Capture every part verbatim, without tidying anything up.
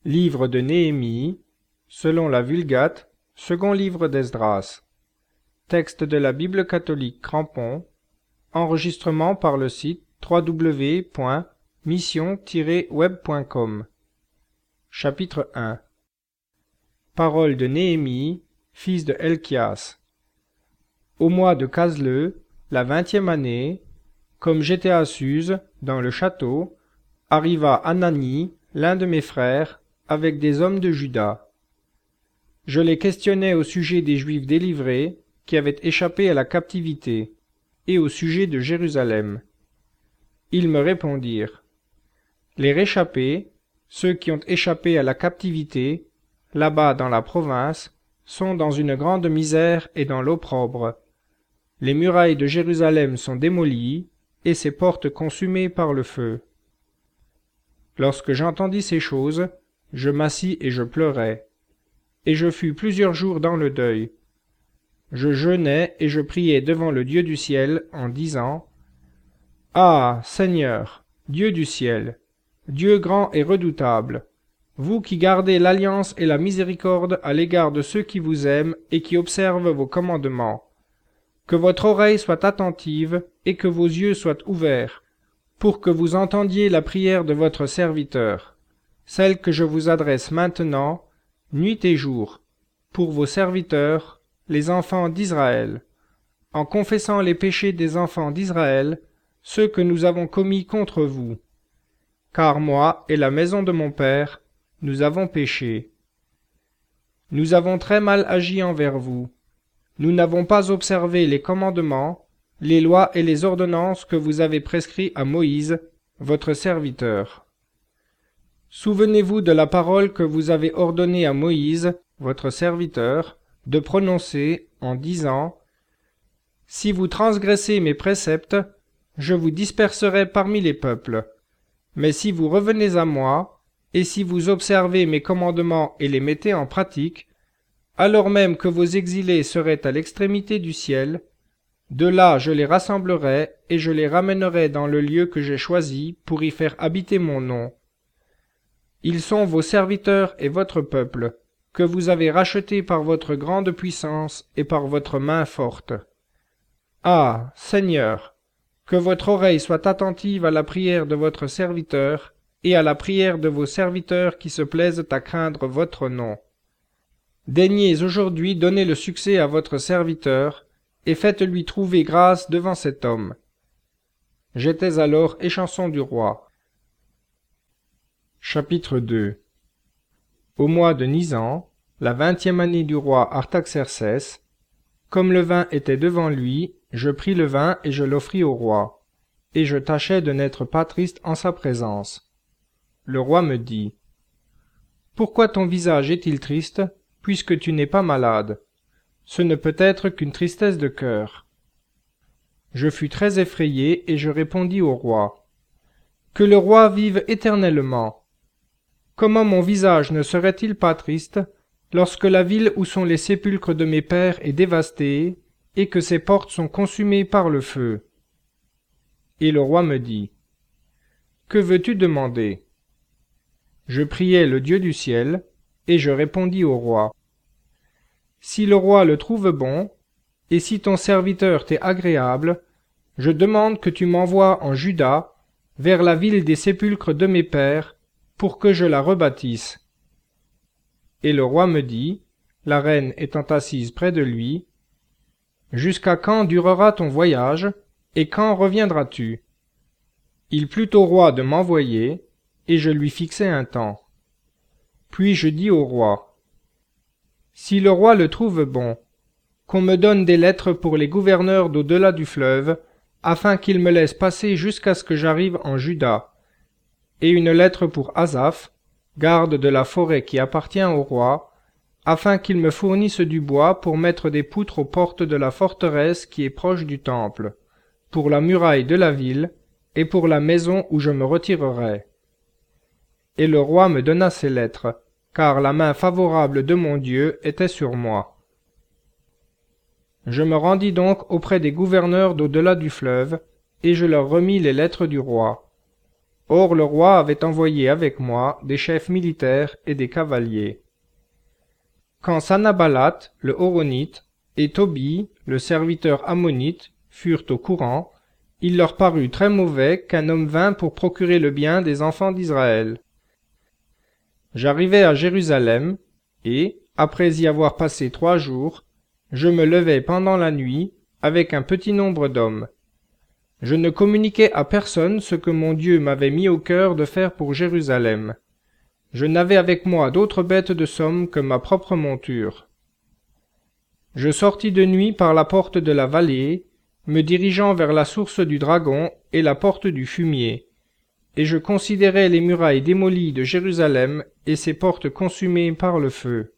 Livre de Néhémie, selon la Vulgate, second livre d'Esdras. Texte de la Bible catholique Crampon. Enregistrement par le site w w w point mission tiret web point com. Chapitre un. Parole de Néhémie, fils de Helkias. Au mois de Casleu, la vingtième année, comme j'étais à Suse, dans le château, arriva Anani, l'un de mes frères, avec des hommes de Juda. Je les questionnais au sujet des Juifs délivrés, qui avaient échappé à la captivité, et au sujet de Jérusalem. Ils me répondirent: Les réchappés, ceux qui ont échappé à la captivité, là-bas dans la province, sont dans une grande misère et dans l'opprobre. Les murailles de Jérusalem sont démolies, et ses portes consumées par le feu. Lorsque j'entendis ces choses, je m'assis et je pleurais, et je fus plusieurs jours dans le deuil. Je jeûnais et je priais devant le Dieu du ciel en disant: Ah, Seigneur, Dieu du ciel, Dieu grand et redoutable, vous qui gardez l'alliance et la miséricorde à l'égard de ceux qui vous aiment et qui observent vos commandements, que votre oreille soit attentive et que vos yeux soient ouverts, pour que vous entendiez la prière de votre serviteur, celle que je vous adresse maintenant, nuit et jour, pour vos serviteurs, les enfants d'Israël, en confessant les péchés des enfants d'Israël, ceux que nous avons commis contre vous. Car moi et la maison de mon père, nous avons péché. Nous avons très mal agi envers vous. Nous n'avons pas observé les commandements, les lois et les ordonnances que vous avez prescrits à Moïse, votre serviteur. Souvenez-vous de la parole que vous avez ordonnée à Moïse, votre serviteur, de prononcer en disant: Si vous transgressez mes préceptes, je vous disperserai parmi les peuples. Mais si vous revenez à moi, et si vous observez mes commandements et les mettez en pratique, alors même que vos exilés seraient à l'extrémité du ciel, de là je les rassemblerai et je les ramènerai dans le lieu que j'ai choisi pour y faire habiter mon nom. Ils sont vos serviteurs et votre peuple, que vous avez rachetés par votre grande puissance et par votre main forte. Ah, Seigneur, que votre oreille soit attentive à la prière de votre serviteur et à la prière de vos serviteurs qui se plaisent à craindre votre nom. Daignez aujourd'hui donner le succès à votre serviteur, et faites-lui trouver grâce devant cet homme. J'étais alors échanson du roi. Chapitre deux. Au mois de Nisan, la vingtième année du roi Artaxercès, comme le vin était devant lui, je pris le vin et je l'offris au roi, et je tâchais de n'être pas triste en sa présence. Le roi me dit: Pourquoi ton visage est-il triste, puisque tu n'es pas malade? Ce ne peut être qu'une tristesse de cœur. Je fus très effrayé et je répondis au roi: Que le roi vive éternellement! Comment mon visage ne serait-il pas triste lorsque la ville où sont les sépulcres de mes pères est dévastée et que ses portes sont consumées par le feu? Et le roi me dit: Que veux-tu demander? Je priai le Dieu du ciel, et je répondis au roi: Si le roi le trouve bon, et si ton serviteur t'est agréable, je demande que tu m'envoies en Juda, vers la ville des sépulcres de mes pères, pour que je la rebâtisse. Et le roi me dit, la reine étant assise près de lui: Jusqu'à quand durera ton voyage, et quand reviendras-tu? Il plut au roi de m'envoyer, et je lui fixai un temps. Puis je dis au roi: Si le roi le trouve bon, qu'on me donne des lettres pour les gouverneurs d'au-delà du fleuve, afin qu'ils me laissent passer jusqu'à ce que j'arrive en Juda, et une lettre pour Asaph, garde de la forêt qui appartient au roi, afin qu'il me fournisse du bois pour mettre des poutres aux portes de la forteresse qui est proche du temple, pour la muraille de la ville, et pour la maison où je me retirerai. Et le roi me donna ces lettres, car la main favorable de mon Dieu était sur moi. Je me rendis donc auprès des gouverneurs d'au-delà du fleuve, et je leur remis les lettres du roi. Or le roi avait envoyé avec moi des chefs militaires et des cavaliers. Quand Sanballat, le Horonite, et Tobie, le serviteur ammonite, furent au courant, il leur parut très mauvais qu'un homme vînt pour procurer le bien des enfants d'Israël. J'arrivai à Jérusalem, et, après y avoir passé trois jours, je me levai pendant la nuit, avec un petit nombre d'hommes. Je ne communiquai à personne ce que mon Dieu m'avait mis au cœur de faire pour Jérusalem. Je n'avais avec moi d'autre bête de somme que ma propre monture. Je sortis de nuit par la porte de la vallée, me dirigeant vers la source du Dragon et la porte du Fumier, et je considérai les murailles démolies de Jérusalem et ses portes consumées par le feu.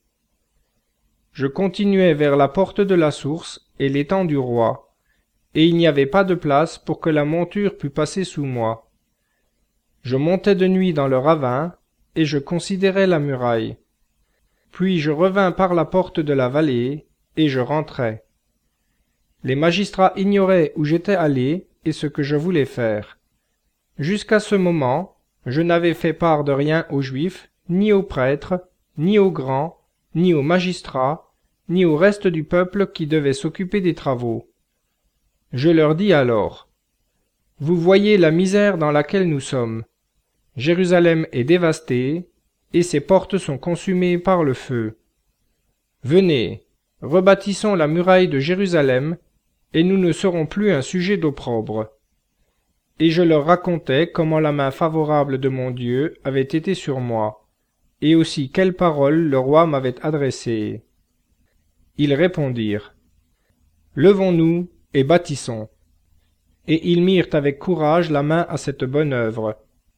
Je continuai vers la porte de la source et l'étang du roi, et il n'y avait pas de place pour que la monture pût passer sous moi. Je montai de nuit dans le ravin, et je considérai la muraille. Puis je revins par la porte de la vallée, et je rentrai. Les magistrats ignoraient où j'étais allé et ce que je voulais faire. Jusqu'à ce moment, je n'avais fait part de rien aux Juifs, ni aux prêtres, ni aux grands, ni aux magistrats, ni au reste du peuple qui devait s'occuper des travaux. Je leur dis alors: Vous voyez la misère dans laquelle nous sommes. Jérusalem est dévastée, et ses portes sont consumées par le feu. Venez, rebâtissons la muraille de Jérusalem, et nous ne serons plus un sujet d'opprobre. Et je leur racontai comment la main favorable de mon Dieu avait été sur moi, et aussi quelles paroles le roi m'avait adressées. Ils répondirent: Levons-nous et bâtissons. Et ils mirent avec courage la main à cette bonne œuvre.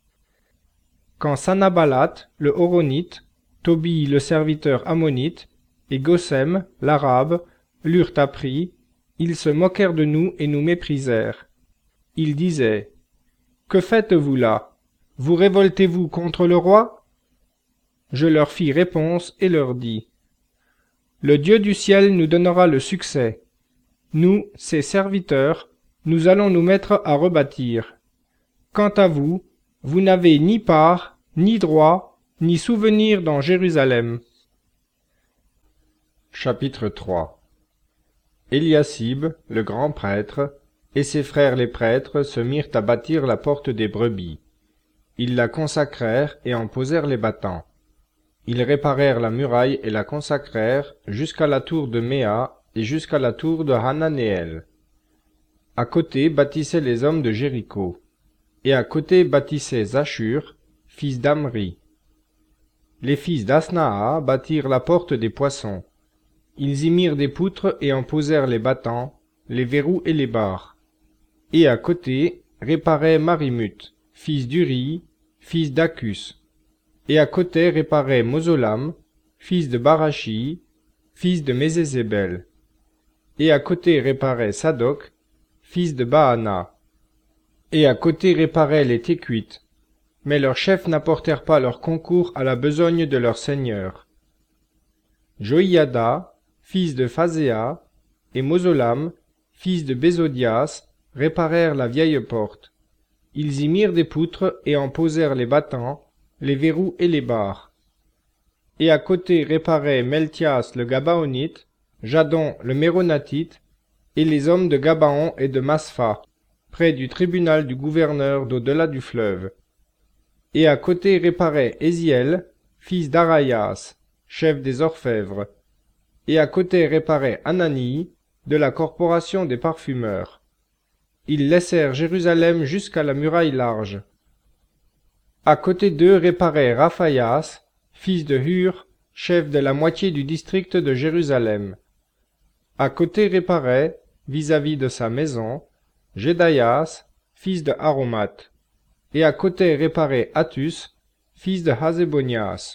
Quand Sanballat, le Horonite, Tobie, le serviteur ammonite, et Gossem, l'arabe, l'eurent appris, ils se moquèrent de nous et nous méprisèrent. Ils disaient: Que faites-vous là? Vous révoltez-vous contre le roi? Je leur fis réponse et leur dis: Le Dieu du ciel nous donnera le succès. Nous, ses serviteurs, nous allons nous mettre à rebâtir. Quant à vous, vous n'avez ni part, ni droit, ni souvenir dans Jérusalem. Chapitre trois. Eliasib, le grand prêtre, et ses frères les prêtres se mirent à bâtir la porte des brebis. Ils la consacrèrent et en posèrent les battants. Ils réparèrent la muraille et la consacrèrent jusqu'à la tour de Méa et jusqu'à la tour de Hananéel. À côté bâtissaient les hommes de Jéricho, et à côté bâtissait Zachur, fils d'Amri. Les fils d'Asnaa bâtirent la porte des poissons. Ils y mirent des poutres et en posèrent les battants, les verrous et les barres. Et à côté réparait Marimut, fils d'Uri, fils d'Acus. Et à côté réparait Mozolam, fils de Barachi, fils de Mézézébel. Et à côté réparait Sadoc, fils de Baana. Et à côté réparaient les Tékuites, mais leurs chefs n'apportèrent pas leur concours à la besogne de leur seigneur. Joïada, fils de Phazéa, et Mozolam, fils de Bézodias, réparèrent la vieille porte. Ils y mirent des poutres et en posèrent les battants, les verrous et les barres. Et à côté réparaient Meltias le Gabaonite, Jadon le Méronatite, et les hommes de Gabaon et de Maspha, près du tribunal du gouverneur d'au-delà du fleuve. Et à côté réparait Éziel, fils d'Arayas, chef des orfèvres. Et à côté réparait Anani, de la corporation des parfumeurs. Ils laissèrent Jérusalem jusqu'à la muraille large. À côté d'eux réparait Raphaïas, fils de Hur, chef de la moitié du district de Jérusalem. À côté réparait, vis-à-vis de sa maison, Jédaïas, fils de Aromat. Et à côté réparait Atus, fils de Hazébonias.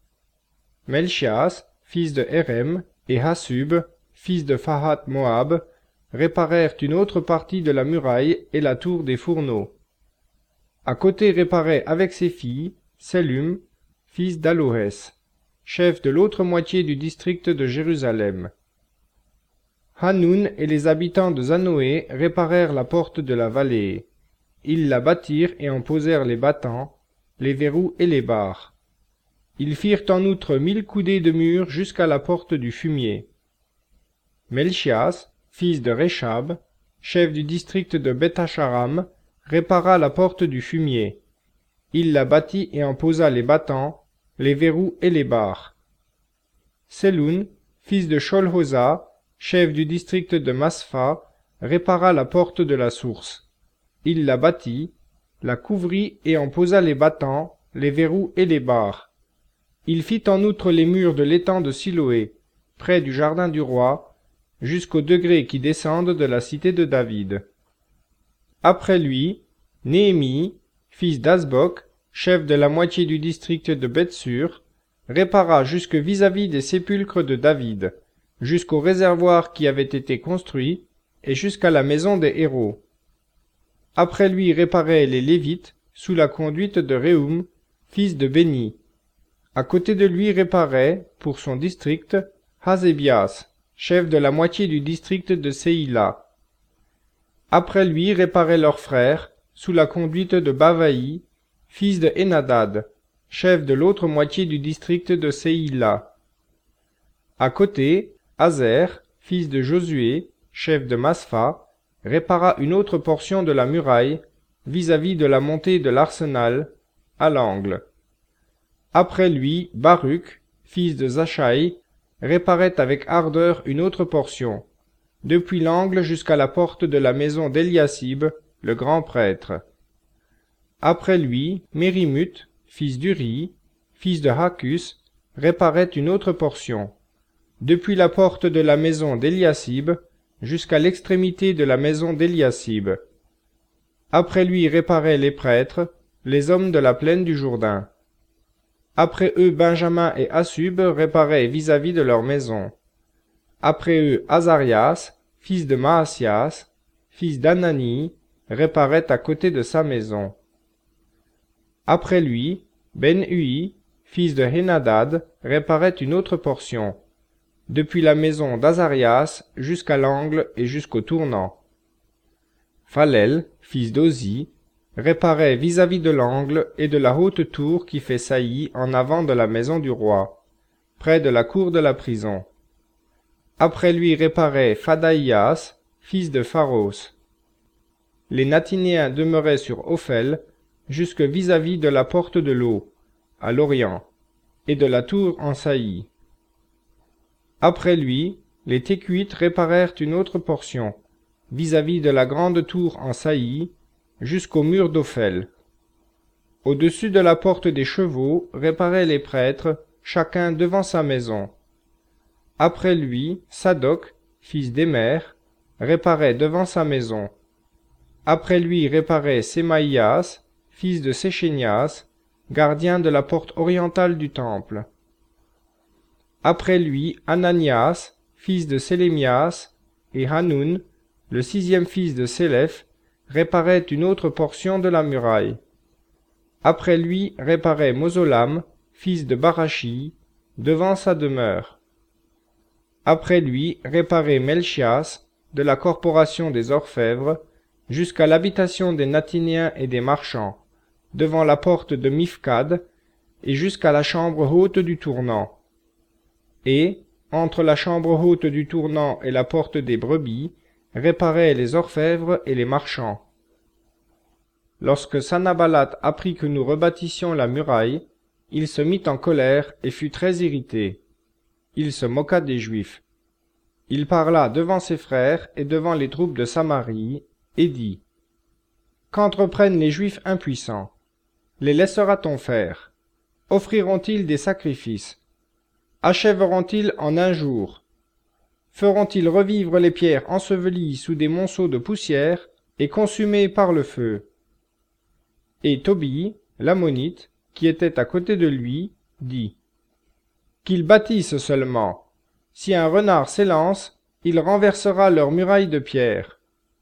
Melchias, fils de Hérem, et Hassub, fils de Fahat Moab, réparèrent une autre partie de la muraille et la tour des fourneaux. À côté réparait avec ses filles Sellum, fils d'Aloès, chef de l'autre moitié du district de Jérusalem. Hanoun et les habitants de Zanoé réparèrent la porte de la vallée. Ils la bâtirent et en posèrent les battants, les verrous et les barres. Ils firent en outre mille coudées de murs jusqu'à la porte du fumier. Melchias, fils de Réchab, chef du district de Beth-Hacharam, répara la porte du fumier. Il la bâtit et en posa les battants, les verrous et les barres. Seloun, fils de Sholhosa, chef du district de Maspha, répara la porte de la source. Il la bâtit, la couvrit et en posa les battants, les verrous et les barres. Il fit en outre les murs de l'étang de Siloé, près du jardin du roi, jusqu'aux degrés qui descendent de la cité de David. Après lui, Néhémie, fils d'Asbok, chef de la moitié du district de Bethsur, répara jusque vis-à-vis des sépulcres de David, jusqu'au réservoir qui avait été construit, et jusqu'à la maison des héros. Après lui réparaient les Lévites, sous la conduite de Réhum, fils de Béni. À côté de lui réparait, pour son district, Hasébias, chef de la moitié du district de Séïla. Après lui réparaient leurs frères, sous la conduite de Bavaï, fils de Hénadad, chef de l'autre moitié du district de Séïla. À côté, Hazer, fils de Josué, chef de Maspha, répara une autre portion de la muraille, vis-à-vis de la montée de l'arsenal, à l'angle. Après lui, Baruch, fils de Zachaï, réparait avec ardeur une autre portion, depuis l'angle jusqu'à la porte de la maison d'Eliasib, le grand prêtre. Après lui, Mérimut, fils d'Uri, fils de Hacus, réparait une autre portion, depuis la porte de la maison d'Eliasib jusqu'à l'extrémité de la maison d'Eliasib. Après lui réparaient les prêtres, les hommes de la plaine du Jourdain. Après eux Benjamin et Assub réparaient vis-à-vis de leur maison. Après eux Azarias, fils de Maasias, fils d'Anani, réparait à côté de sa maison. Après lui, Ben-Hui, fils de Hénadad, réparait une autre portion, depuis la maison d'Azarias jusqu'à l'angle et jusqu'au tournant. Phalel, fils d'Ozi, réparait vis-à-vis de l'angle et de la haute tour qui fait saillie en avant de la maison du roi, près de la cour de la prison. Après lui réparait Phadaïas, fils de Pharos. Les Natinéens demeuraient sur Ophel, jusque vis-à-vis de la porte de l'eau, à l'orient, et de la tour en saillie. Après lui, les Tékuites réparèrent une autre portion, vis-à-vis de la grande tour en saillie, jusqu'au mur d'Ophel. Au-dessus de la porte des chevaux réparaient les prêtres, chacun devant sa maison. Après lui, Sadoc, fils d'Émer, réparait devant sa maison. Après lui réparait Sémaïas, fils de Séchénias, gardien de la porte orientale du temple. Après lui, Ananias, fils de Sélémias, et Hanoun, le sixième fils de Sélef, réparait une autre portion de la muraille. Après lui réparait Mozolam, fils de Barachi, devant sa demeure. Après lui réparait Melchias, de la corporation des orfèvres, jusqu'à l'habitation des Natinéens et des marchands, devant la porte de Mifkad, et jusqu'à la chambre haute du tournant. Et, entre la chambre haute du tournant et la porte des brebis, réparaient les orfèvres et les marchands. Lorsque Sanballat apprit que nous rebâtissions la muraille, il se mit en colère et fut très irrité. Il se moqua des Juifs. Il parla devant ses frères et devant les troupes de Samarie, et dit : Qu'entreprennent les Juifs impuissants? Les laissera-t-on faire? Offriront-ils des sacrifices? Achèveront-ils en un jour? Feront-ils revivre les pierres ensevelies sous des monceaux de poussière et consumées par le feu? Et Tobie, l'ammonite, qui était à côté de lui, dit : Qu'ils bâtissent seulement. Si un renard s'élance, il renversera leurs murailles de pierre.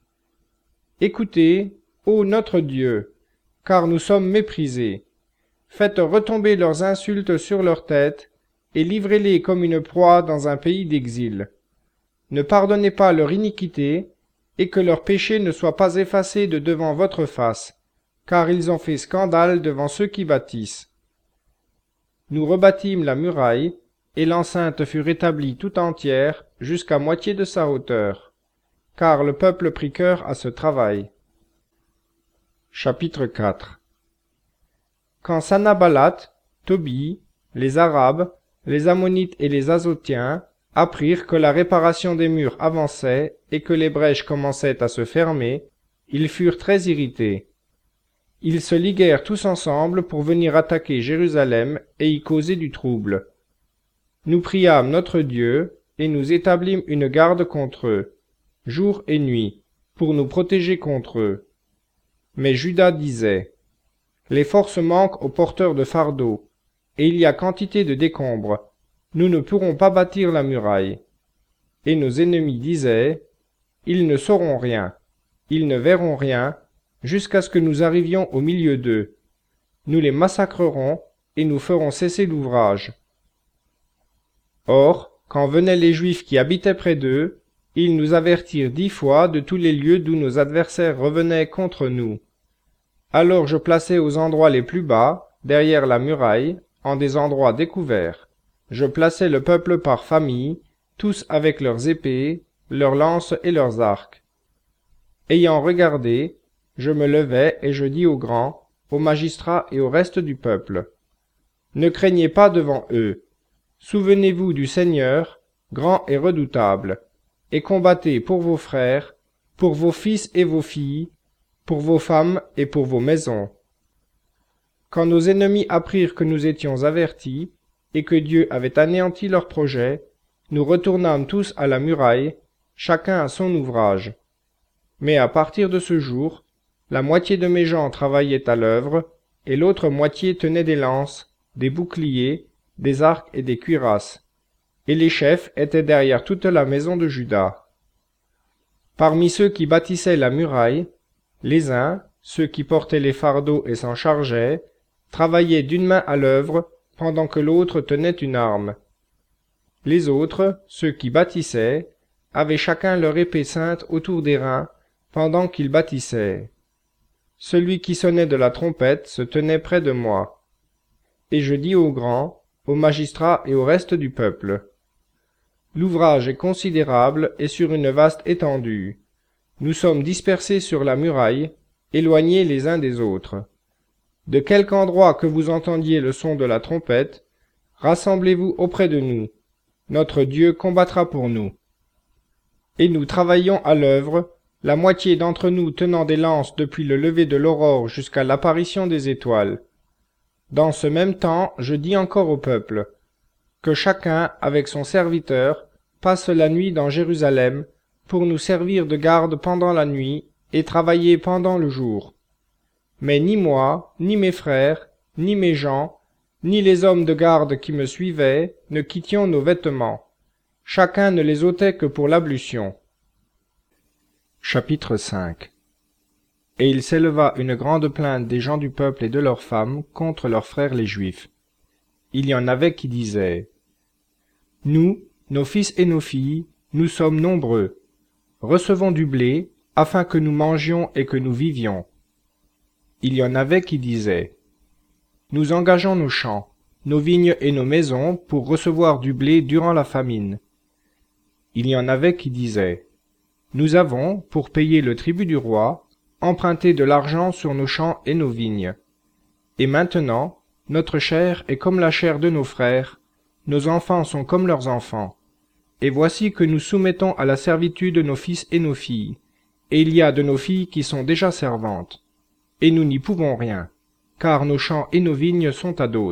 Écoutez, ô notre Dieu, car nous sommes méprisés. Faites retomber leurs insultes sur leurs têtes, et livrez-les comme une proie dans un pays d'exil. Ne pardonnez pas leur iniquité, et que leur péché ne soit pas effacé de devant votre face, car ils ont fait scandale devant ceux qui bâtissent. Nous rebâtîmes la muraille, et l'enceinte fut rétablie tout entière jusqu'à moitié de sa hauteur, car le peuple prit cœur à ce travail. Chapitre quatre. Quand Sanballat, Tobie, les Arabes, les Ammonites et les Azotiens apprirent que la réparation des murs avançait et que les brèches commençaient à se fermer, ils furent très irrités. Ils se liguèrent tous ensemble pour venir attaquer Jérusalem et y causer du trouble. Nous priâmes notre Dieu, et nous établîmes une garde contre eux, jour et nuit, pour nous protéger contre eux. Mais Juda disait, « Les forces manquent aux porteurs de fardeaux, et il y a quantité de décombres. Nous ne pourrons pas bâtir la muraille. » Et nos ennemis disaient, « Ils ne sauront rien, ils ne verront rien, jusqu'à ce que nous arrivions au milieu d'eux. Nous les massacrerons, et nous ferons cesser l'ouvrage. » Or, quand venaient les Juifs qui habitaient près d'eux, ils nous avertirent dix fois de tous les lieux d'où nos adversaires revenaient contre nous. Alors je plaçai aux endroits les plus bas, derrière la muraille, en des endroits découverts. Je plaçai le peuple par famille, tous avec leurs épées, leurs lances et leurs arcs. Ayant regardé, je me levai et je dis aux grands, aux magistrats et au reste du peuple, « Ne craignez pas devant eux. Souvenez-vous du Seigneur, grand et redoutable, et combattez pour vos frères, pour vos fils et vos filles, pour vos femmes et pour vos maisons. » Quand nos ennemis apprirent que nous étions avertis, et que Dieu avait anéanti leurs projets, nous retournâmes tous à la muraille, chacun à son ouvrage. Mais à partir de ce jour, la moitié de mes gens travaillaient à l'œuvre, et l'autre moitié tenait des lances, des boucliers, des arcs et des cuirasses, et les chefs étaient derrière toute la maison de Juda. Parmi ceux qui bâtissaient la muraille, les uns, ceux qui portaient les fardeaux et s'en chargeaient, travaillaient d'une main à l'œuvre, pendant que l'autre tenait une arme. Les autres, ceux qui bâtissaient, avaient chacun leur épée ceinte autour des reins, pendant qu'ils bâtissaient. Celui qui sonnait de la trompette se tenait près de moi. Et je dis aux grands, aux magistrats et au reste du peuple, « L'ouvrage est considérable et sur une vaste étendue. Nous sommes dispersés sur la muraille, éloignés les uns des autres. De quelque endroit que vous entendiez le son de la trompette, rassemblez-vous auprès de nous. Notre Dieu combattra pour nous. » Et nous travaillions à l'œuvre, la moitié d'entre nous tenant des lances depuis le lever de l'aurore jusqu'à l'apparition des étoiles. Dans ce même temps, je dis encore au peuple, que chacun, avec son serviteur, passe la nuit dans Jérusalem, pour nous servir de garde pendant la nuit, et travailler pendant le jour. Mais ni moi, ni mes frères, ni mes gens, ni les hommes de garde qui me suivaient, ne quittions nos vêtements. Chacun ne les ôtait que pour l'ablution. Chapitre cinq. Et il s'éleva une grande plainte des gens du peuple et de leurs femmes contre leurs frères les Juifs. Il y en avait qui disaient, « Nous, nos fils et nos filles, nous sommes nombreux. Recevons du blé, afin que nous mangions et que nous vivions. » Il y en avait qui disaient, « Nous engageons nos champs, nos vignes et nos maisons pour recevoir du blé durant la famine. » Il y en avait qui disaient, « Nous avons, pour payer le tribut du roi, emprunté de l'argent sur nos champs et nos vignes. Et maintenant, notre chair est comme la chair de nos frères, nos enfants sont comme leurs enfants. Et voici que nous soumettons à la servitude nos fils et nos filles, et il y a de nos filles qui sont déjà servantes. Et nous n'y pouvons rien, car nos champs et nos vignes sont à d'autres. »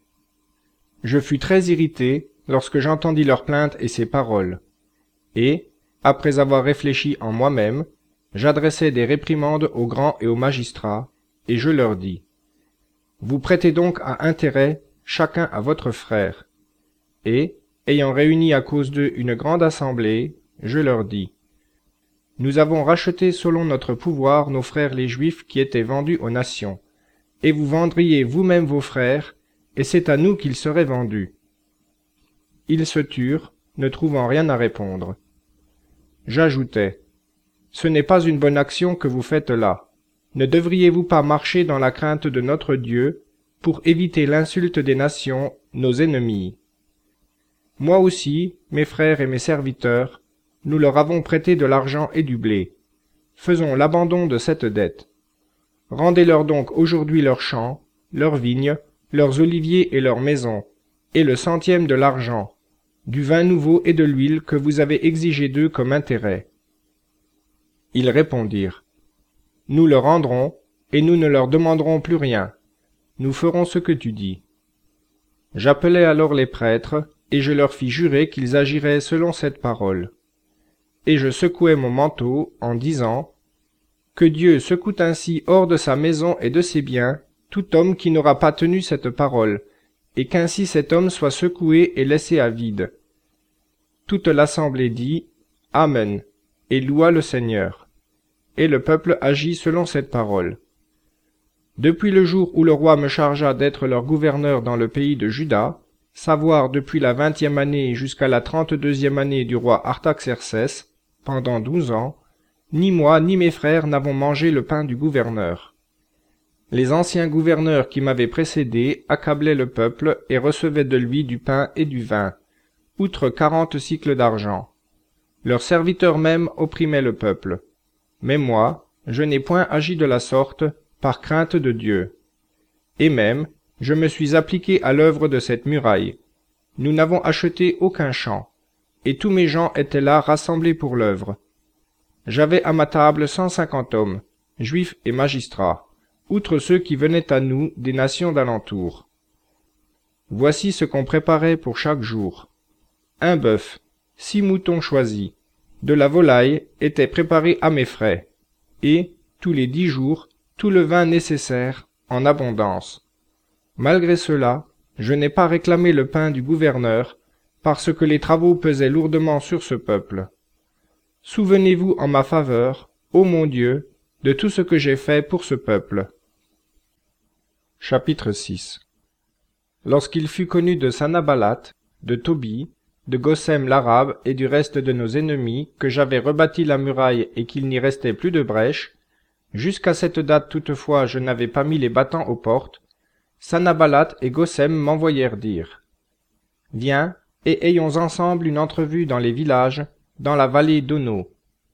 Je fus très irrité lorsque j'entendis leurs plaintes et ces paroles. Et, après avoir réfléchi en moi-même, j'adressai des réprimandes aux grands et aux magistrats, et je leur dis, « Vous prêtez donc à intérêt chacun à votre frère. » Et, ayant réuni à cause d'eux une grande assemblée, je leur dis, « Nous avons racheté selon notre pouvoir nos frères les Juifs qui étaient vendus aux nations, et vous vendriez vous-même vos frères, et c'est à nous qu'ils seraient vendus. » Ils se turent, ne trouvant rien à répondre. J'ajoutai, ce n'est pas une bonne action que vous faites là. Ne devriez-vous pas marcher dans la crainte de notre Dieu pour éviter l'insulte des nations, nos ennemis? Moi aussi, mes frères et mes serviteurs, nous leur avons prêté de l'argent et du blé. Faisons l'abandon de cette dette. Rendez-leur donc aujourd'hui leurs champs, leurs vignes, leurs oliviers et leurs maisons, et le centième de l'argent, du vin nouveau et de l'huile que vous avez exigé d'eux comme intérêt. Ils répondirent, « Nous le rendrons, et nous ne leur demanderons plus rien. Nous ferons ce que tu dis. » J'appelai alors les prêtres, et je leur fis jurer qu'ils agiraient selon cette parole. Et je secouai mon manteau, en disant, « Que Dieu secoue ainsi hors de sa maison et de ses biens tout homme qui n'aura pas tenu cette parole, et qu'ainsi cet homme soit secoué et laissé à vide. » Toute l'assemblée dit, « Amen », et loua le Seigneur. Et le peuple agit selon cette parole. Depuis le jour où le roi me chargea d'être leur gouverneur dans le pays de Juda, savoir depuis la vingtième année jusqu'à la trente-deuxième année du roi Artaxercès, pendant douze ans, ni moi ni mes frères n'avons mangé le pain du gouverneur. Les anciens gouverneurs qui m'avaient précédé accablaient le peuple et recevaient de lui du pain et du vin, outre quarante cycles d'argent. Leurs serviteurs même opprimaient le peuple. Mais moi, je n'ai point agi de la sorte, par crainte de Dieu. Et même, je me suis appliqué à l'œuvre de cette muraille. Nous n'avons acheté aucun champ, et tous mes gens étaient là rassemblés pour l'œuvre. J'avais à ma table cent cinquante hommes, juifs et magistrats, outre ceux qui venaient à nous des nations d'alentour. Voici ce qu'on préparait pour chaque jour. Un bœuf, six moutons choisis, de la volaille était préparé à mes frais, et, tous les dix jours, tout le vin nécessaire, en abondance. Malgré cela, je n'ai pas réclamé le pain du gouverneur, parce que les travaux pesaient lourdement sur ce peuple. Souvenez-vous en ma faveur, ô mon Dieu, de tout ce que j'ai fait pour ce peuple. Chapitre six. Lorsqu'il fut connu de Sanballat, de Tobie, de Gosem l'arabe et du reste de nos ennemis que j'avais rebâti la muraille et qu'il n'y restait plus de brèche, jusqu'à cette date toutefois je n'avais pas mis les battants aux portes, Sanballat et Gosem m'envoyèrent dire, « Viens, et ayons ensemble une entrevue dans les villages, dans la vallée d'Ono. »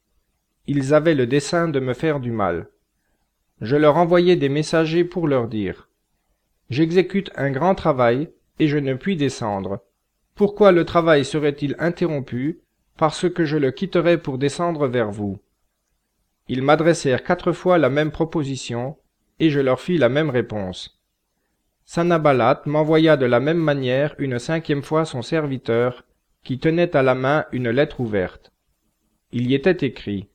Ils avaient le dessein de me faire du mal. Je leur envoyai des messagers pour leur dire, « J'exécute un grand travail, et je ne puis descendre. Pourquoi le travail serait-il interrompu, parce que je le quitterais pour descendre vers vous? » Ils m'adressèrent quatre fois la même proposition, et je leur fis la même réponse. Sanballat m'envoya de la même manière une cinquième fois son serviteur, qui tenait à la main une lettre ouverte. Il y était écrit,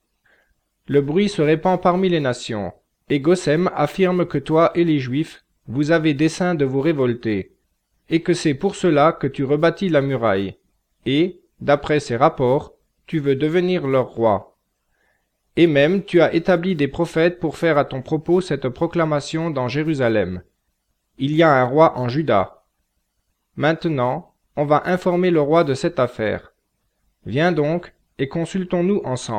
« Le bruit se répand parmi les nations, et Gosem affirme que toi et les Juifs, vous avez dessein de vous révolter, et que c'est pour cela que tu rebâtis la muraille, et, d'après ces rapports, tu veux devenir leur roi. Et même tu as établi des prophètes pour faire à ton propos cette proclamation dans Jérusalem. Il y a un roi en Juda. Maintenant, on va informer le roi de cette affaire. Viens donc, et consultons-nous ensemble. »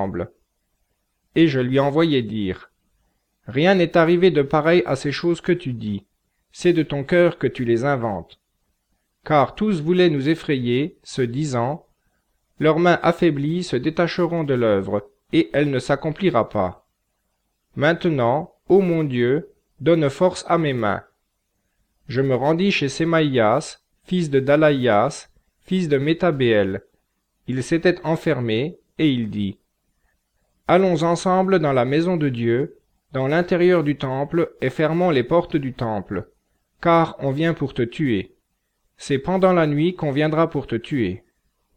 Et je lui envoyai dire, « Rien n'est arrivé de pareil à ces choses que tu dis, c'est de ton cœur que tu les inventes. » Car tous voulaient nous effrayer, se disant, « Leurs mains affaiblies se détacheront de l'œuvre, et elle ne s'accomplira pas. Maintenant, ô mon Dieu, donne force à mes mains. » Je me rendis chez Semaïas, fils de Dalaïas, fils de Métabéel. Il s'était enfermé, et il dit, « Allons ensemble dans la maison de Dieu, dans l'intérieur du temple, et fermons les portes du temple, car on vient pour te tuer. C'est pendant la nuit qu'on viendra pour te tuer. »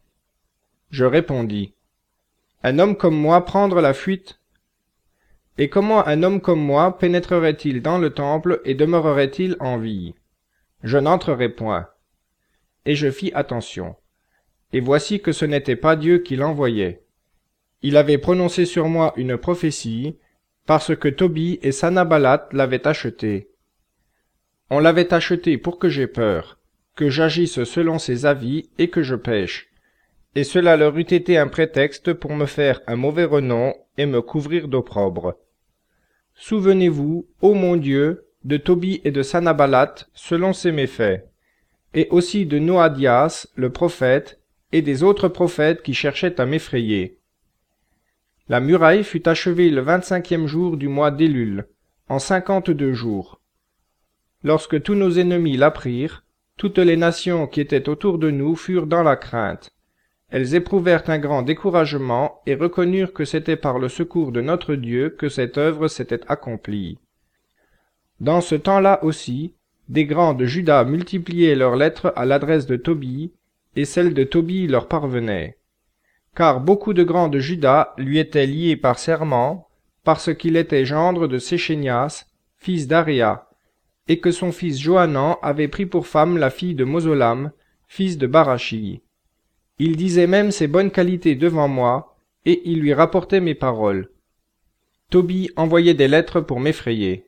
Je répondis, « Un homme comme moi prendre la fuite? Et comment un homme comme moi pénétrerait-il dans le temple et demeurerait-il en vie? Je n'entrerai point. » Et je fis attention. Et voici que ce n'était pas Dieu qui l'envoyait. Il avait prononcé sur moi une prophétie, parce que Tobie et Sanballat l'avaient acheté. On l'avait acheté pour que j'aie peur, que j'agisse selon ses avis et que je pêche, et cela leur eût été un prétexte pour me faire un mauvais renom et me couvrir d'opprobre. Souvenez-vous, ô mon Dieu, de Tobie et de Sanballat selon ces méfaits, et aussi de Noadias, le prophète, et des autres prophètes qui cherchaient à m'effrayer. La muraille fut achevée le vingt-cinquième jour du mois d'Élul, en cinquante-deux jours. Lorsque tous nos ennemis l'apprirent, toutes les nations qui étaient autour de nous furent dans la crainte. Elles éprouvèrent un grand découragement et reconnurent que c'était par le secours de notre Dieu que cette œuvre s'était accomplie. Dans ce temps-là aussi, des grands de Juda multipliaient leurs lettres à l'adresse de Tobie, et celles de Tobie leur parvenaient. Car beaucoup de grands de Juda lui étaient liés par serment, parce qu'il était gendre de Séchénias, fils d'Aréa, et que son fils Johanan avait pris pour femme la fille de Mosolam, fils de Barachi. Il disait même ses bonnes qualités devant moi, et il lui rapportait mes paroles. Tobie envoyait des lettres pour m'effrayer.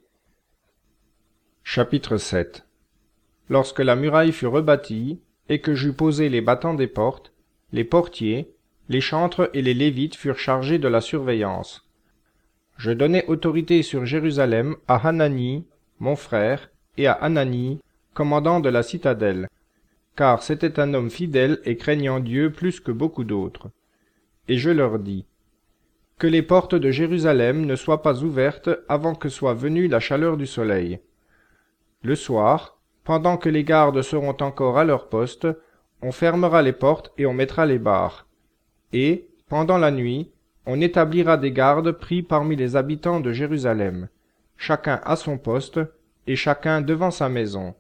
Chapitre sept. Lorsque la muraille fut rebâtie, et que j'eus posé les battants des portes, les portiers, les chantres et les lévites furent chargés de la surveillance. Je donnai autorité sur Jérusalem à Hanani, mon frère, et à Anani, commandant de la citadelle, car c'était un homme fidèle et craignant Dieu plus que beaucoup d'autres. Et je leur dis, que les portes de Jérusalem ne soient pas ouvertes avant que soit venue la chaleur du soleil. Le soir, pendant que les gardes seront encore à leur poste, on fermera les portes et on mettra les barres. Et, pendant la nuit, on établira des gardes pris parmi les habitants de Jérusalem, chacun à son poste, et chacun devant sa maison.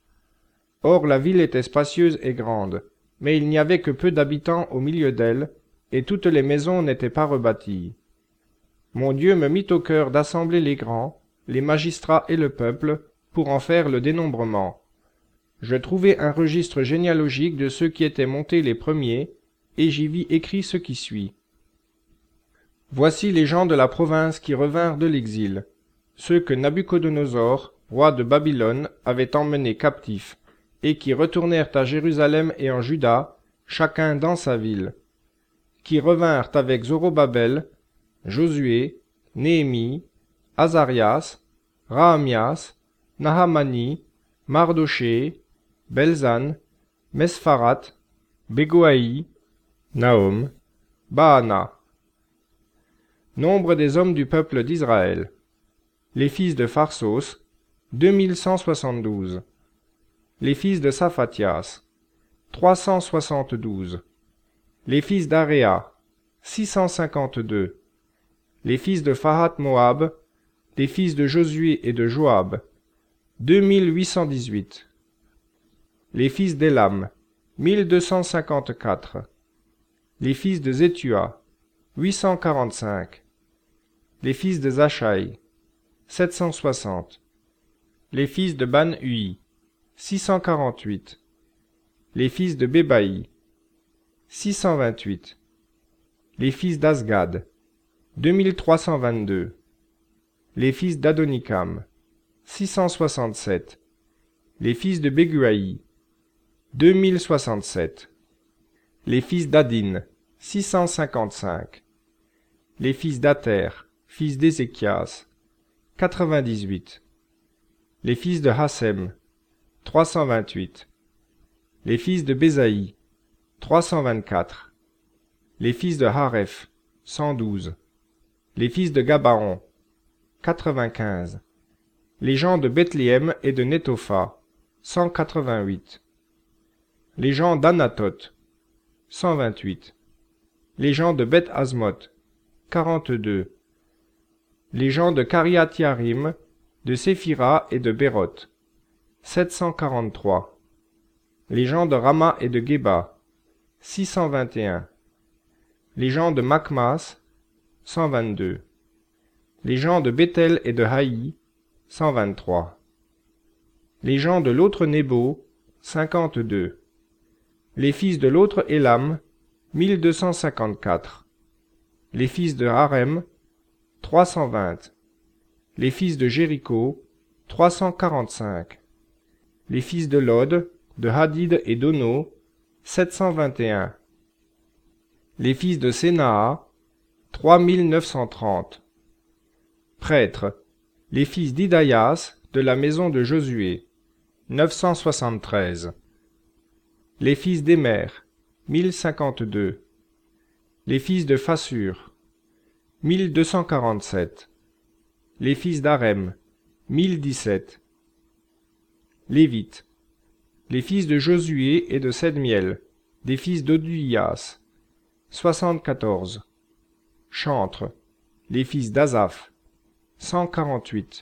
Or la ville était spacieuse et grande, mais il n'y avait que peu d'habitants au milieu d'elle, et toutes les maisons n'étaient pas rebâties. Mon Dieu me mit au cœur d'assembler les grands, les magistrats et le peuple, pour en faire le dénombrement. Je trouvai un registre généalogique de ceux qui étaient montés les premiers, et j'y vis écrit ce qui suit. Voici les gens de la province qui revinrent de l'exil, ceux que Nabuchodonosor, roi de Babylone, avait emmenés captifs, et qui retournèrent à Jérusalem et en Juda, chacun dans sa ville, qui revinrent avec Zorobabel, Josué, Néhémie, Azarias, Rahamias, Nahamani, Mardoché, Belzan, Mesfarat, Bégoaï, Nahum, Baana. Nombre des hommes du peuple d'Israël. Les fils de Pharsos, deux mille cent soixante-douze. Les fils de Saphatias, trois cent soixante-douze. Les fils d'Aréa, six cent cinquante-deux. Les fils de Phahat Moab, des fils de Josué et de Joab, deux mille huit cent dix-huit. Les fils d'Élam, mille deux cent cinquante-quatre. Les fils de Zétua, huit cent quarante-cinq. Les fils de Zachaï, sept cent soixante. Les fils de Ban-Ui, six cent quarante-huit. Les fils de Bébaï, six cent vingt-huit. Les fils d'Asgad, deux mille trois cent vingt-deux. Les fils d'Adonikam, six cent soixante-sept. Les fils de Béguaï, deux mille soixante-sept. Les fils d'Adin, six cent cinquante-cinq. Les fils d'Ater, fils d'Ézéchias, quatre-vingt-dix-huit. Les fils de Hassem, trois cent vingt-huit. Les fils de Bézaï, trois cent vingt-quatre. Les fils de Hareph, cent douze. Les fils de Gabaon, quatre-vingt-quinze. Les gens de Bethléem et de Netopha, cent quatre-vingt-huit. Les gens d'Anatoth, cent vingt-huit. Les gens de Beth Azmoth, quarante-deux. Les gens de Kariath Yarim, de Séphira et de Béroth, sept cent quarante-trois. Les gens de Rama et de Geba, six cent vingt et un. Les gens de Makmas, cent vingt-deux. Les gens de Bethel et de Haï, cent vingt-trois. Les gens de l'autre Nébo, cinquante-deux. Les fils de l'autre Élam, mille deux cent cinquante-quatre. Les fils de Harem, trois cent vingt. Les fils de Jéricho, trois cent quarante-cinq. Les fils de Lod, de Hadid et d'Ono, sept cent vingt et un. Les fils de Sénaa, trois mille neuf cent trente. Prêtres. Les fils d'Idaïas, de la maison de Josué, neuf cent soixante-treize. Les fils d'Émer, mille cinquante-deux. Les fils de Phassur, mille deux cent quarante-sept. Les fils d'Harem, mille dix-sept. Lévites. Les fils de Josué et de Sedmiel, des fils d'Oduias, soixante-quatorze. Chantres. Les fils d'Azaph, cent quarante-huit.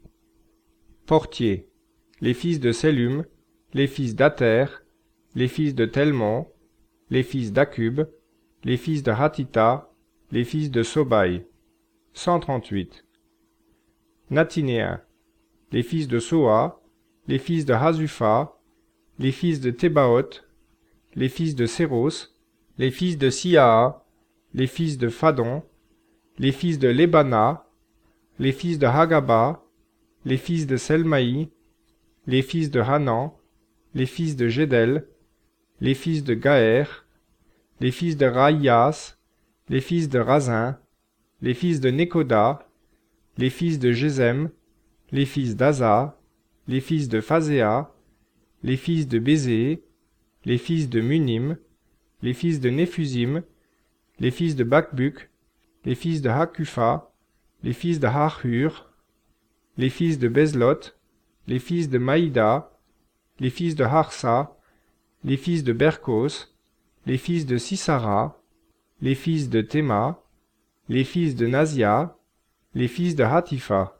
Portiers. Les fils de Sellum, les fils d'Ater, les fils de Telmon, les fils d'Akub, les fils de Hatita, les fils de Sobaï, cent trente-huit. Natinéens. Les fils de Soa, les fils de Hasufa, les fils de Thébaoth, les fils de Séros, les fils de Siaa, les fils de Phadon, les fils de Lébana, les fils de Hagaba, les fils de Selmaï, les fils de Hanan, les fils de Gédel, les fils de Gaër, les fils de Raïas, les fils de Razin, les fils de Nekoda, les fils de Gésem, les fils d'Aza, les fils de Phazéa, les fils de Bézé, les fils de Munim, les fils de Néphusim, les fils de Bakbuk, les fils de Hakufa, les fils de Harhur, les fils de Bezlot, les fils de Maïda, les fils de Harsa, les fils de Berkos, les fils de Sisara, les fils de Théma, les fils de Nazia, les fils de Hatifa.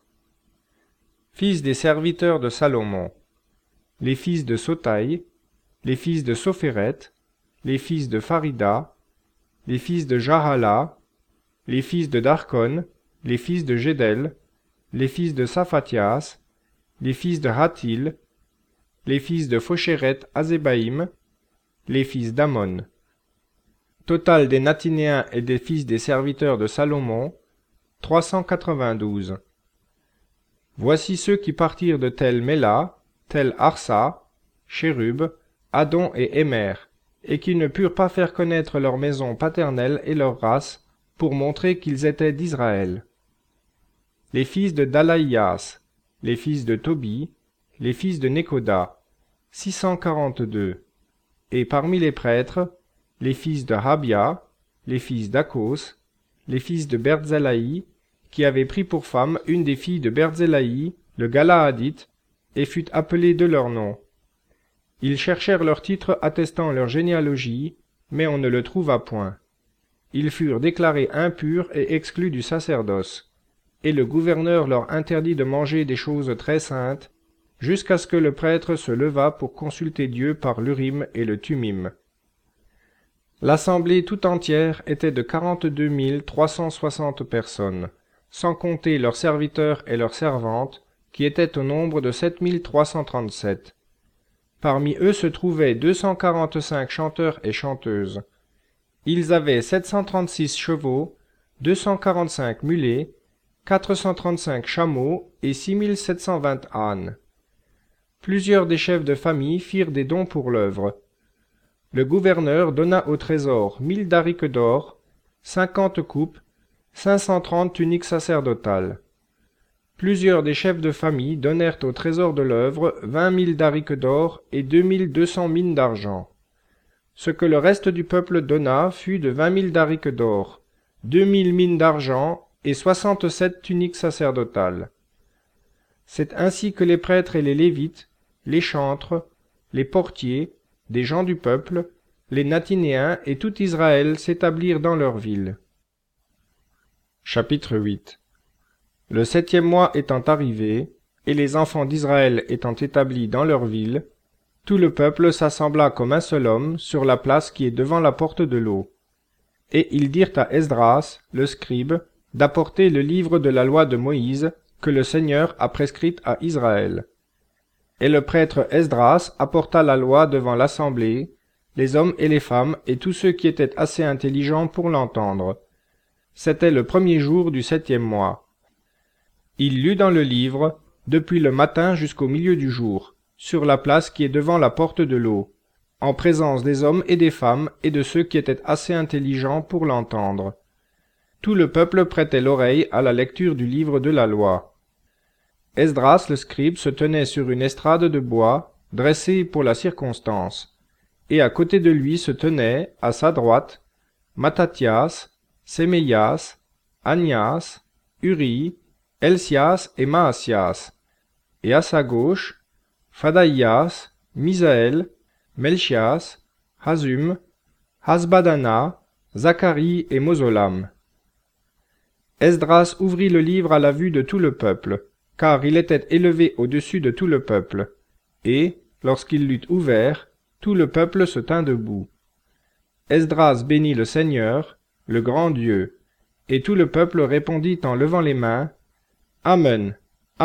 Fils des serviteurs de Salomon, les fils de Sotaï, les fils de Sophéret, les fils de Farida, les fils de Jahala, les fils de Darkon, les fils de Gédel, les fils de Saphatias, les fils de Hatil, les fils de Phosheret Azébaïm, les fils d'Amon. Total des Natinéens et des fils des serviteurs de Salomon, trois cent quatre-vingt-douze. Voici ceux qui partirent de Tel Méla, Tel Arsa, Chérub, Adon et Émer, et qui ne purent pas faire connaître leur maison paternelle et leur race, pour montrer qu'ils étaient d'Israël. Les fils de Dalaïas, les fils de Tobi, les fils de Nekoda, six cent quarante-deux. Et parmi les prêtres, les fils de Habia, les fils d'Akos, les fils de Berzélaï, qui avaient pris pour femme une des filles de Berzélaï, le Galaadite, et fut appelé de leur nom. Ils cherchèrent leur titre attestant leur généalogie, mais on ne le trouva point. Ils furent déclarés impurs et exclus du sacerdoce, et le gouverneur leur interdit de manger des choses très saintes, jusqu'à ce que le prêtre se levât pour consulter Dieu par l'Urim et le Tumim. L'assemblée tout entière était de quarante-deux mille trois cent soixante personnes, sans compter leurs serviteurs et leurs servantes, qui étaient au nombre de sept mille trois cent trente-sept. Parmi eux se trouvaient deux cent quarante-cinq chanteurs et chanteuses. Ils avaient sept cent trente-six chevaux, deux cent quarante-cinq mulets, quatre cent trente-cinq chameaux et six mille sept cent vingt ânes. Plusieurs des chefs de famille firent des dons pour l'œuvre. Le gouverneur donna au trésor mille darics d'or, cinquante coupes, cinq cent trente tuniques sacerdotales. Plusieurs des chefs de famille donnèrent au trésor de l'œuvre vingt mille darics d'or et deux mille deux cents mines d'argent. Ce que le reste du peuple donna fut de vingt mille darics d'or, deux mille mines d'argent et soixante-sept tuniques sacerdotales. C'est ainsi que les prêtres et les lévites, les chantres, les portiers, des gens du peuple, les Natinéens et tout Israël s'établirent dans leur ville. Chapitre huit. Le septième mois étant arrivé, et les enfants d'Israël étant établis dans leur ville, tout le peuple s'assembla comme un seul homme sur la place qui est devant la porte de l'eau. Et ils dirent à Esdras, le scribe, d'apporter le livre de la loi de Moïse, que le Seigneur a prescrite à Israël. Et le prêtre Esdras apporta la loi devant l'assemblée, les hommes et les femmes et tous ceux qui étaient assez intelligents pour l'entendre. C'était le premier jour du septième mois. Il lut dans le livre, depuis le matin jusqu'au milieu du jour, sur la place qui est devant la porte de l'eau, en présence des hommes et des femmes et de ceux qui étaient assez intelligents pour l'entendre. Tout le peuple prêtait l'oreille à la lecture du livre de la loi. Esdras le scribe se tenait sur une estrade de bois, dressée pour la circonstance, et à côté de lui se tenaient, à sa droite, Mattathias, Séméias, Agnias, Uri, Elsias et Maasias, et à sa gauche, Phadaïas, Misaël, Melchias, Hasum, Hasbadana, Zacharie et Mozolam. Esdras ouvrit le livre à la vue de tout le peuple, car il était élevé au-dessus de tout le peuple, et, lorsqu'il l'eut ouvert, tout le peuple se tint debout. Esdras bénit le Seigneur, le grand Dieu, et tout le peuple répondit en levant les mains, « Amen, Amen ».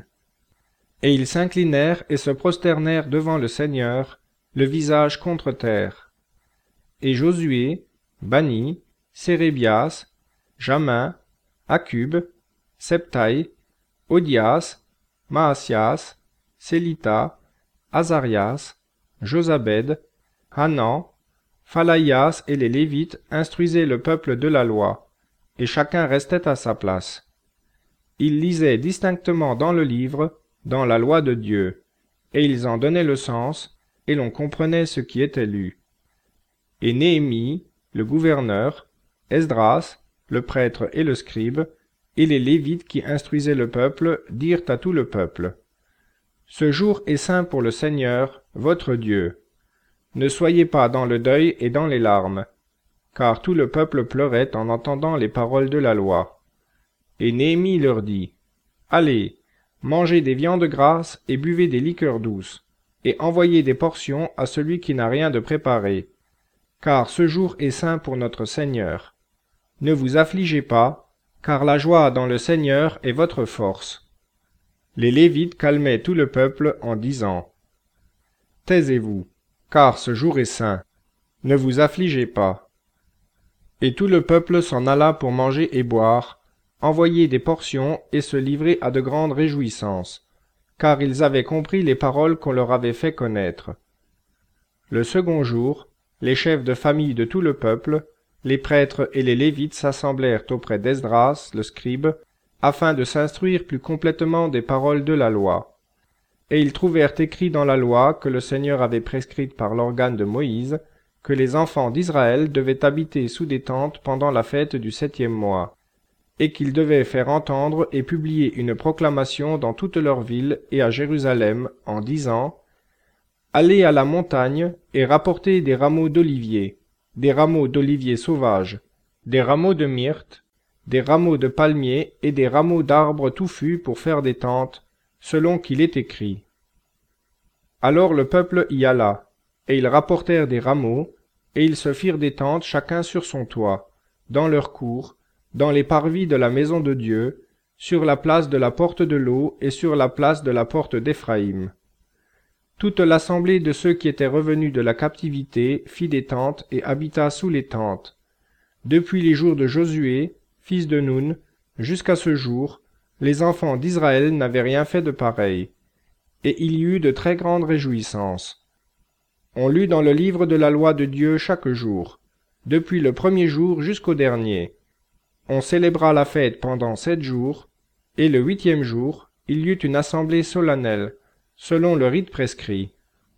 Et ils s'inclinèrent et se prosternèrent devant le Seigneur, le visage contre terre. Et Josué, Bani, Sérébias, Jamin, Akub, Septaï, Odias, Maasias, Sélita, Azarias, Josabed, Hanan, Phalaïas et les Lévites instruisaient le peuple de la loi, et chacun restait à sa place. Ils lisaient distinctement dans le livre, dans la loi de Dieu, et ils en donnaient le sens, et l'on comprenait ce qui était lu. Et Néhémie, le gouverneur, Esdras, le prêtre et le scribe, et les Lévites qui instruisaient le peuple, dirent à tout le peuple, « Ce jour est saint pour le Seigneur, votre Dieu. Ne soyez pas dans le deuil et dans les larmes, car tout le peuple pleurait en entendant les paroles de la loi. » Et Néhémie leur dit, « Allez, mangez des viandes grasses et buvez des liqueurs douces, et envoyez des portions à celui qui n'a rien de préparé, car ce jour est saint pour notre Seigneur. Ne vous affligez pas, car la joie dans le Seigneur est votre force. » Les Lévites calmaient tout le peuple en disant, « Taisez-vous, car ce jour est saint. Ne vous affligez pas. » Et tout le peuple s'en alla pour manger et boire, envoyer des portions et se livrer à de grandes réjouissances, car ils avaient compris les paroles qu'on leur avait fait connaître. Le second jour, les chefs de famille de tout le peuple, les prêtres et les Lévites s'assemblèrent auprès d'Esdras, le scribe, afin de s'instruire plus complètement des paroles de la loi. Et ils trouvèrent écrit dans la loi que le Seigneur avait prescrite par l'organe de Moïse, que les enfants d'Israël devaient habiter sous des tentes pendant la fête du septième mois, et qu'ils devaient faire entendre et publier une proclamation dans toutes leurs villes et à Jérusalem, en disant « Allez à la montagne et rapportez des rameaux d'olivier, des rameaux d'olivier sauvages, des rameaux de myrte, des rameaux de palmier et des rameaux d'arbres touffus pour faire des tentes, selon qu'il est écrit. » Alors le peuple y alla, et ils rapportèrent des rameaux, et ils se firent des tentes chacun sur son toit, dans leur cour, dans les parvis de la maison de Dieu, sur la place de la porte de l'eau et sur la place de la porte d'Éphraïm. Toute l'assemblée de ceux qui étaient revenus de la captivité fit des tentes et habita sous les tentes. Depuis les jours de Josué, fils de Nun, jusqu'à ce jour, les enfants d'Israël n'avaient rien fait de pareil, et il y eut de très grandes réjouissances. On lut dans le livre de la loi de Dieu chaque jour, depuis le premier jour jusqu'au dernier. On célébra la fête pendant sept jours, et le huitième jour, il y eut une assemblée solennelle, selon le rite prescrit.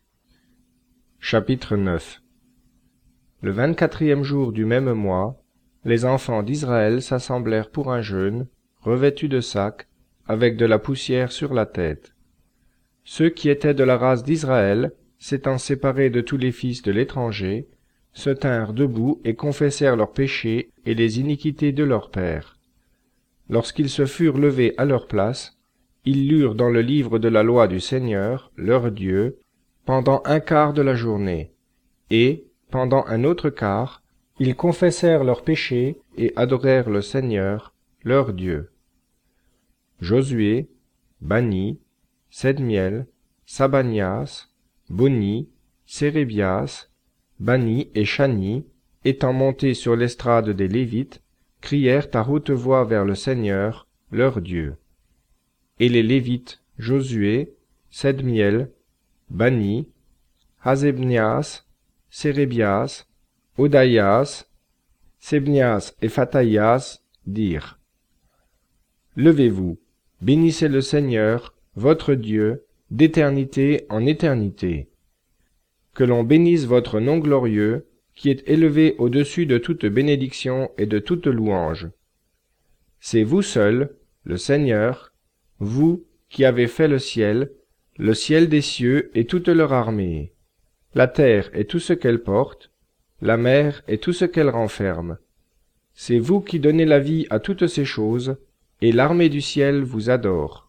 Chapitre neuf. Le vingt-quatrième jour du même mois, les enfants d'Israël s'assemblèrent pour un jeûne, revêtus de sacs, avec de la poussière sur la tête. Ceux qui étaient de la race d'Israël, s'étant séparés de tous les fils de l'étranger, se tinrent debout et confessèrent leurs péchés et les iniquités de leurs pères. Lorsqu'ils se furent levés à leur place, ils lurent dans le livre de la loi du Seigneur, leur Dieu, pendant un quart de la journée, et, pendant un autre quart, ils confessèrent leurs péchés et adorèrent le Seigneur, leur Dieu. Josué, Bani, Sedmiel, Sabanias, Boni, Sérébias, Bani et Chani, étant montés sur l'estrade des Lévites, crièrent à haute voix vers le Seigneur, leur Dieu. Et les Lévites, Josué, Sedmiel, Bani, Hasebnias, Sérébias, Odaïas, Sebnias et Phathaïas dirent: Levez-vous, bénissez le Seigneur, votre Dieu, d'éternité en éternité. Que l'on bénisse votre nom glorieux, qui est élevé au-dessus de toute bénédiction et de toute louange. C'est vous seul, le Seigneur, vous qui avez fait le ciel, le ciel des cieux et toute leur armée, la terre et tout ce qu'elle porte, la mer et tout ce qu'elle renferme. C'est vous qui donnez la vie à toutes ces choses, et l'armée du ciel vous adore.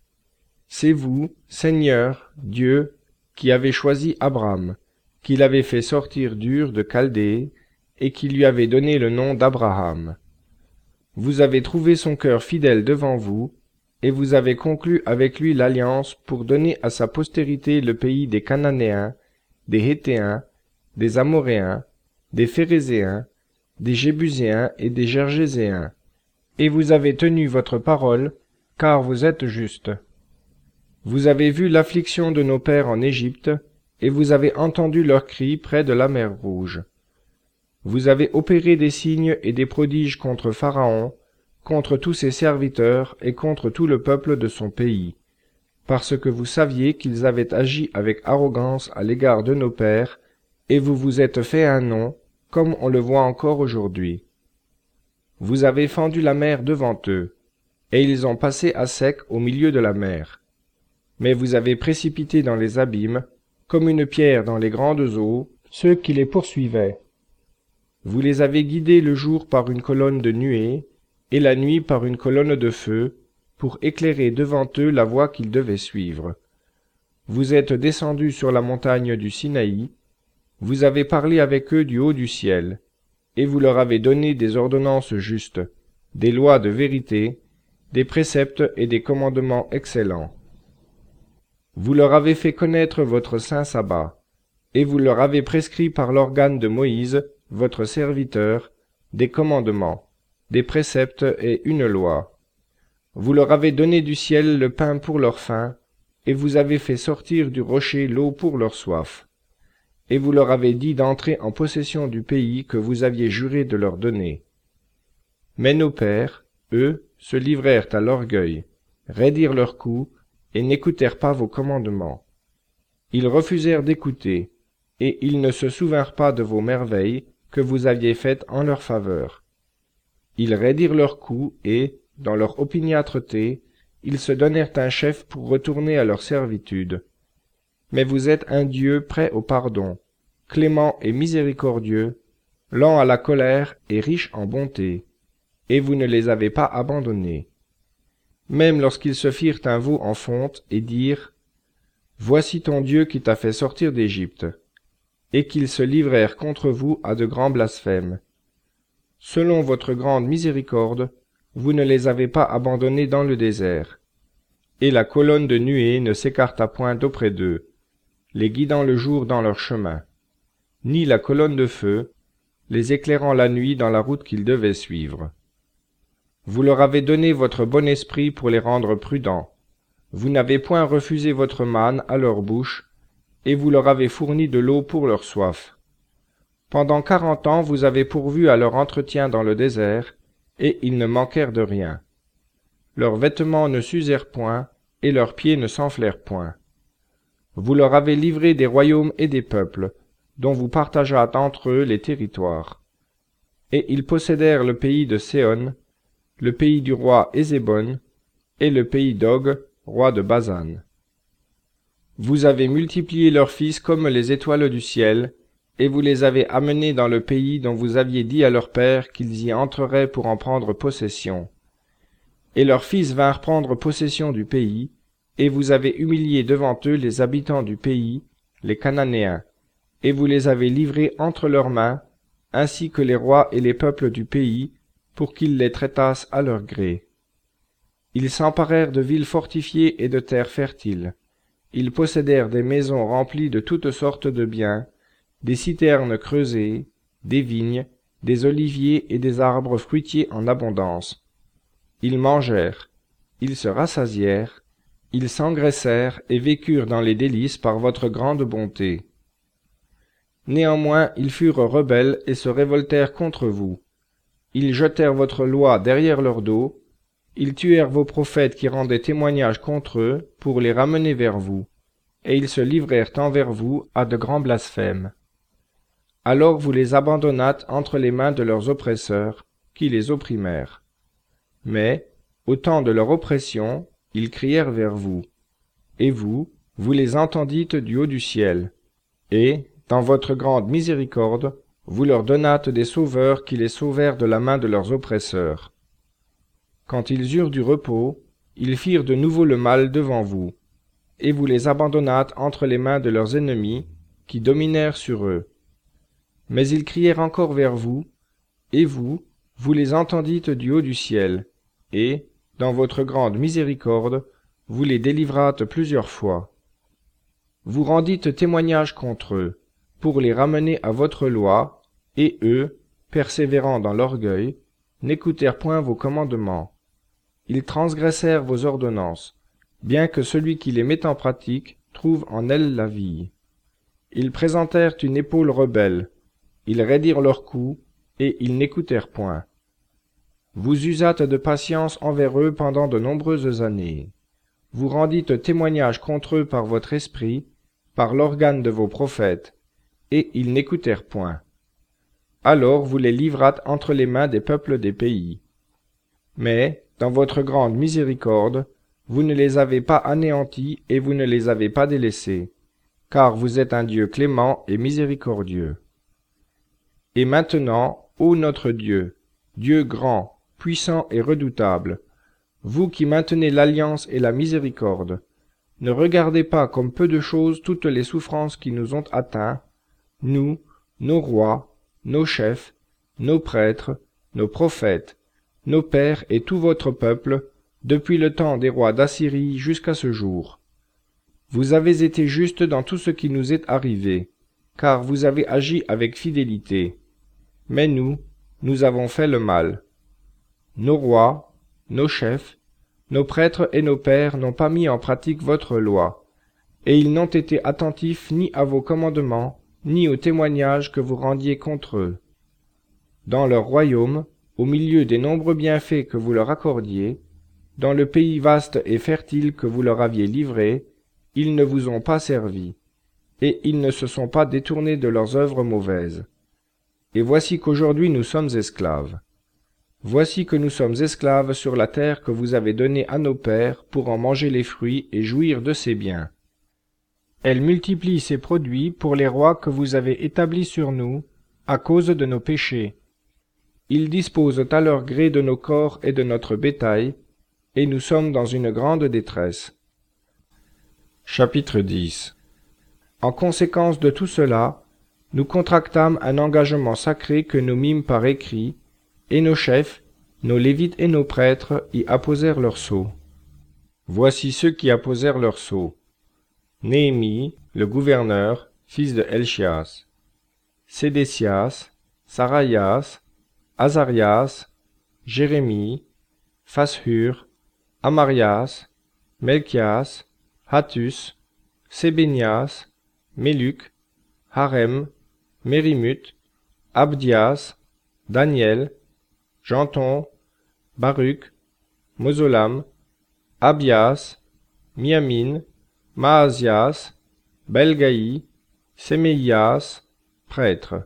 C'est vous, Seigneur, Dieu, qui avez choisi Abraham, qui l'avez fait sortir d'Ur de Chaldée, et qui lui avez donné le nom d'Abraham. Vous avez trouvé son cœur fidèle devant vous, et vous avez conclu avec lui l'alliance pour donner à sa postérité le pays des Cananéens, des Héthéens, des Amoréens, des Phérézéens, des Jébuséens et des Gergéséens. Et vous avez tenu votre parole, car vous êtes juste. Vous avez vu l'affliction de nos pères en Égypte, et vous avez entendu leurs cris près de la mer Rouge. Vous avez opéré des signes et des prodiges contre Pharaon, contre tous ses serviteurs et contre tout le peuple de son pays, parce que vous saviez qu'ils avaient agi avec arrogance à l'égard de nos pères, et vous vous êtes fait un nom, comme on le voit encore aujourd'hui. Vous avez fendu la mer devant eux, et ils ont passé à sec au milieu de la mer. Mais vous avez précipité dans les abîmes, comme une pierre dans les grandes eaux, ceux qui les poursuivaient. Vous les avez guidés le jour par une colonne de nuée, et la nuit par une colonne de feu, pour éclairer devant eux la voie qu'ils devaient suivre. Vous êtes descendus sur la montagne du Sinaï, vous avez parlé avec eux du haut du ciel, et vous leur avez donné des ordonnances justes, des lois de vérité, des préceptes et des commandements excellents. Vous leur avez fait connaître votre saint sabbat, et vous leur avez prescrit par l'organe de Moïse, votre serviteur, des commandements, des préceptes et une loi. Vous leur avez donné du ciel le pain pour leur faim, et vous avez fait sortir du rocher l'eau pour leur soif. Et vous leur avez dit d'entrer en possession du pays que vous aviez juré de leur donner. Mais nos pères, eux, se livrèrent à l'orgueil, raidirent leur cou, et n'écoutèrent pas vos commandements. Ils refusèrent d'écouter, et ils ne se souvinrent pas de vos merveilles que vous aviez faites en leur faveur. Ils raidirent leur cou, et, dans leur opiniâtreté, ils se donnèrent un chef pour retourner à leur servitude. Mais vous êtes un Dieu prêt au pardon, clément et miséricordieux, lent à la colère et riche en bonté, et vous ne les avez pas abandonnés. Même lorsqu'ils se firent un veau en fonte et dirent: Voici ton Dieu qui t'a fait sortir d'Égypte, et qu'ils se livrèrent contre vous à de grands blasphèmes. Selon votre grande miséricorde, vous ne les avez pas abandonnés dans le désert. Et la colonne de nuée ne s'écarta point d'auprès d'eux, les guidant le jour dans leur chemin, ni la colonne de feu, les éclairant la nuit dans la route qu'ils devaient suivre. Vous leur avez donné votre bon esprit pour les rendre prudents. Vous n'avez point refusé votre manne à leur bouche, et vous leur avez fourni de l'eau pour leur soif. Pendant quarante ans vous avez pourvu à leur entretien dans le désert, et ils ne manquèrent de rien. Leurs vêtements ne s'usèrent point, et leurs pieds ne s'enflèrent point. Vous leur avez livré des royaumes et des peuples, dont vous partageâtes entre eux les territoires. Et ils possédèrent le pays de Séon, le pays du roi Ézébon, et le pays d'Og, roi de Basan. Vous avez multiplié leurs fils comme les étoiles du ciel, et vous les avez amenés dans le pays dont vous aviez dit à leur père qu'ils y entreraient pour en prendre possession. Et leurs fils vinrent prendre possession du pays, et vous avez humilié devant eux les habitants du pays, les Cananéens, et vous les avez livrés entre leurs mains, ainsi que les rois et les peuples du pays, pour qu'ils les traitassent à leur gré. Ils s'emparèrent de villes fortifiées et de terres fertiles. Ils possédèrent des maisons remplies de toutes sortes de biens, des citernes creusées, des vignes, des oliviers et des arbres fruitiers en abondance. Ils mangèrent, ils se rassasièrent, ils s'engraissèrent et vécurent dans les délices par votre grande bonté. Néanmoins ils furent rebelles et se révoltèrent contre vous. Ils jetèrent votre loi derrière leur dos, ils tuèrent vos prophètes qui rendaient témoignage contre eux pour les ramener vers vous, et ils se livrèrent envers vous à de grands blasphèmes. Alors vous les abandonnâtes entre les mains de leurs oppresseurs, qui les opprimèrent. Mais, au temps de leur oppression, ils crièrent vers vous. Et vous, vous les entendîtes du haut du ciel. Et, dans votre grande miséricorde, vous leur donnâtes des sauveurs qui les sauvèrent de la main de leurs oppresseurs. Quand ils eurent du repos, ils firent de nouveau le mal devant vous, et vous les abandonnâtes entre les mains de leurs ennemis, qui dominèrent sur eux. Mais ils crièrent encore vers vous, et vous, vous les entendîtes du haut du ciel, et, dans votre grande miséricorde, vous les délivrâtes plusieurs fois. Vous rendîtes témoignage contre eux, pour les ramener à votre loi, et eux, persévérant dans l'orgueil, n'écoutèrent point vos commandements. Ils transgressèrent vos ordonnances, bien que celui qui les met en pratique trouve en elles la vie. Ils présentèrent une épaule rebelle, ils raidirent leur cou, et ils n'écoutèrent point. Vous usâtes de patience envers eux pendant de nombreuses années. Vous rendîtes témoignage contre eux par votre esprit, par l'organe de vos prophètes, et ils n'écoutèrent point. Alors vous les livrâtes entre les mains des peuples des pays. Mais, dans votre grande miséricorde, vous ne les avez pas anéantis et vous ne les avez pas délaissés, car vous êtes un Dieu clément et miséricordieux. Et maintenant, ô notre Dieu, Dieu grand, puissant et redoutable, vous qui maintenez l'alliance et la miséricorde, ne regardez pas comme peu de choses toutes les souffrances qui nous ont atteints, nous, nos rois, nos chefs, nos prêtres, nos prophètes, nos pères et tout votre peuple, depuis le temps des rois d'Assyrie jusqu'à ce jour. Vous avez été justes dans tout ce qui nous est arrivé, car vous avez agi avec fidélité. Mais nous, nous avons fait le mal. Nos rois, nos chefs, nos prêtres et nos pères n'ont pas mis en pratique votre loi, et ils n'ont été attentifs ni à vos commandements, ni aux témoignages que vous rendiez contre eux. Dans leur royaume, au milieu des nombreux bienfaits que vous leur accordiez, dans le pays vaste et fertile que vous leur aviez livré, ils ne vous ont pas servi, et ils ne se sont pas détournés de leurs œuvres mauvaises. Et voici qu'aujourd'hui nous sommes esclaves. Voici que nous sommes esclaves sur la terre que vous avez donnée à nos pères pour en manger les fruits et jouir de ses biens. Elle multiplie ses produits pour les rois que vous avez établis sur nous, à cause de nos péchés. Ils disposent à leur gré de nos corps et de notre bétail, et nous sommes dans une grande détresse. Chapitre dix. En conséquence de tout cela, nous contractâmes un engagement sacré que nous mîmes par écrit, et nos chefs, nos lévites et nos prêtres y apposèrent leurs sceaux. Voici ceux qui apposèrent leurs sceaux. Néhémie, le gouverneur, fils de Helchias, Sédécias, Saraïas, Azarias, Jérémie, Fashur, Amarias, Melchias, Hattus, Sébénias, Méluc, Harem, Mérimut, Abdias, Daniel, Janton, Baruch, Mozolam, Abias, Miamin, Maasias, Belgaï, Séméias, prêtre.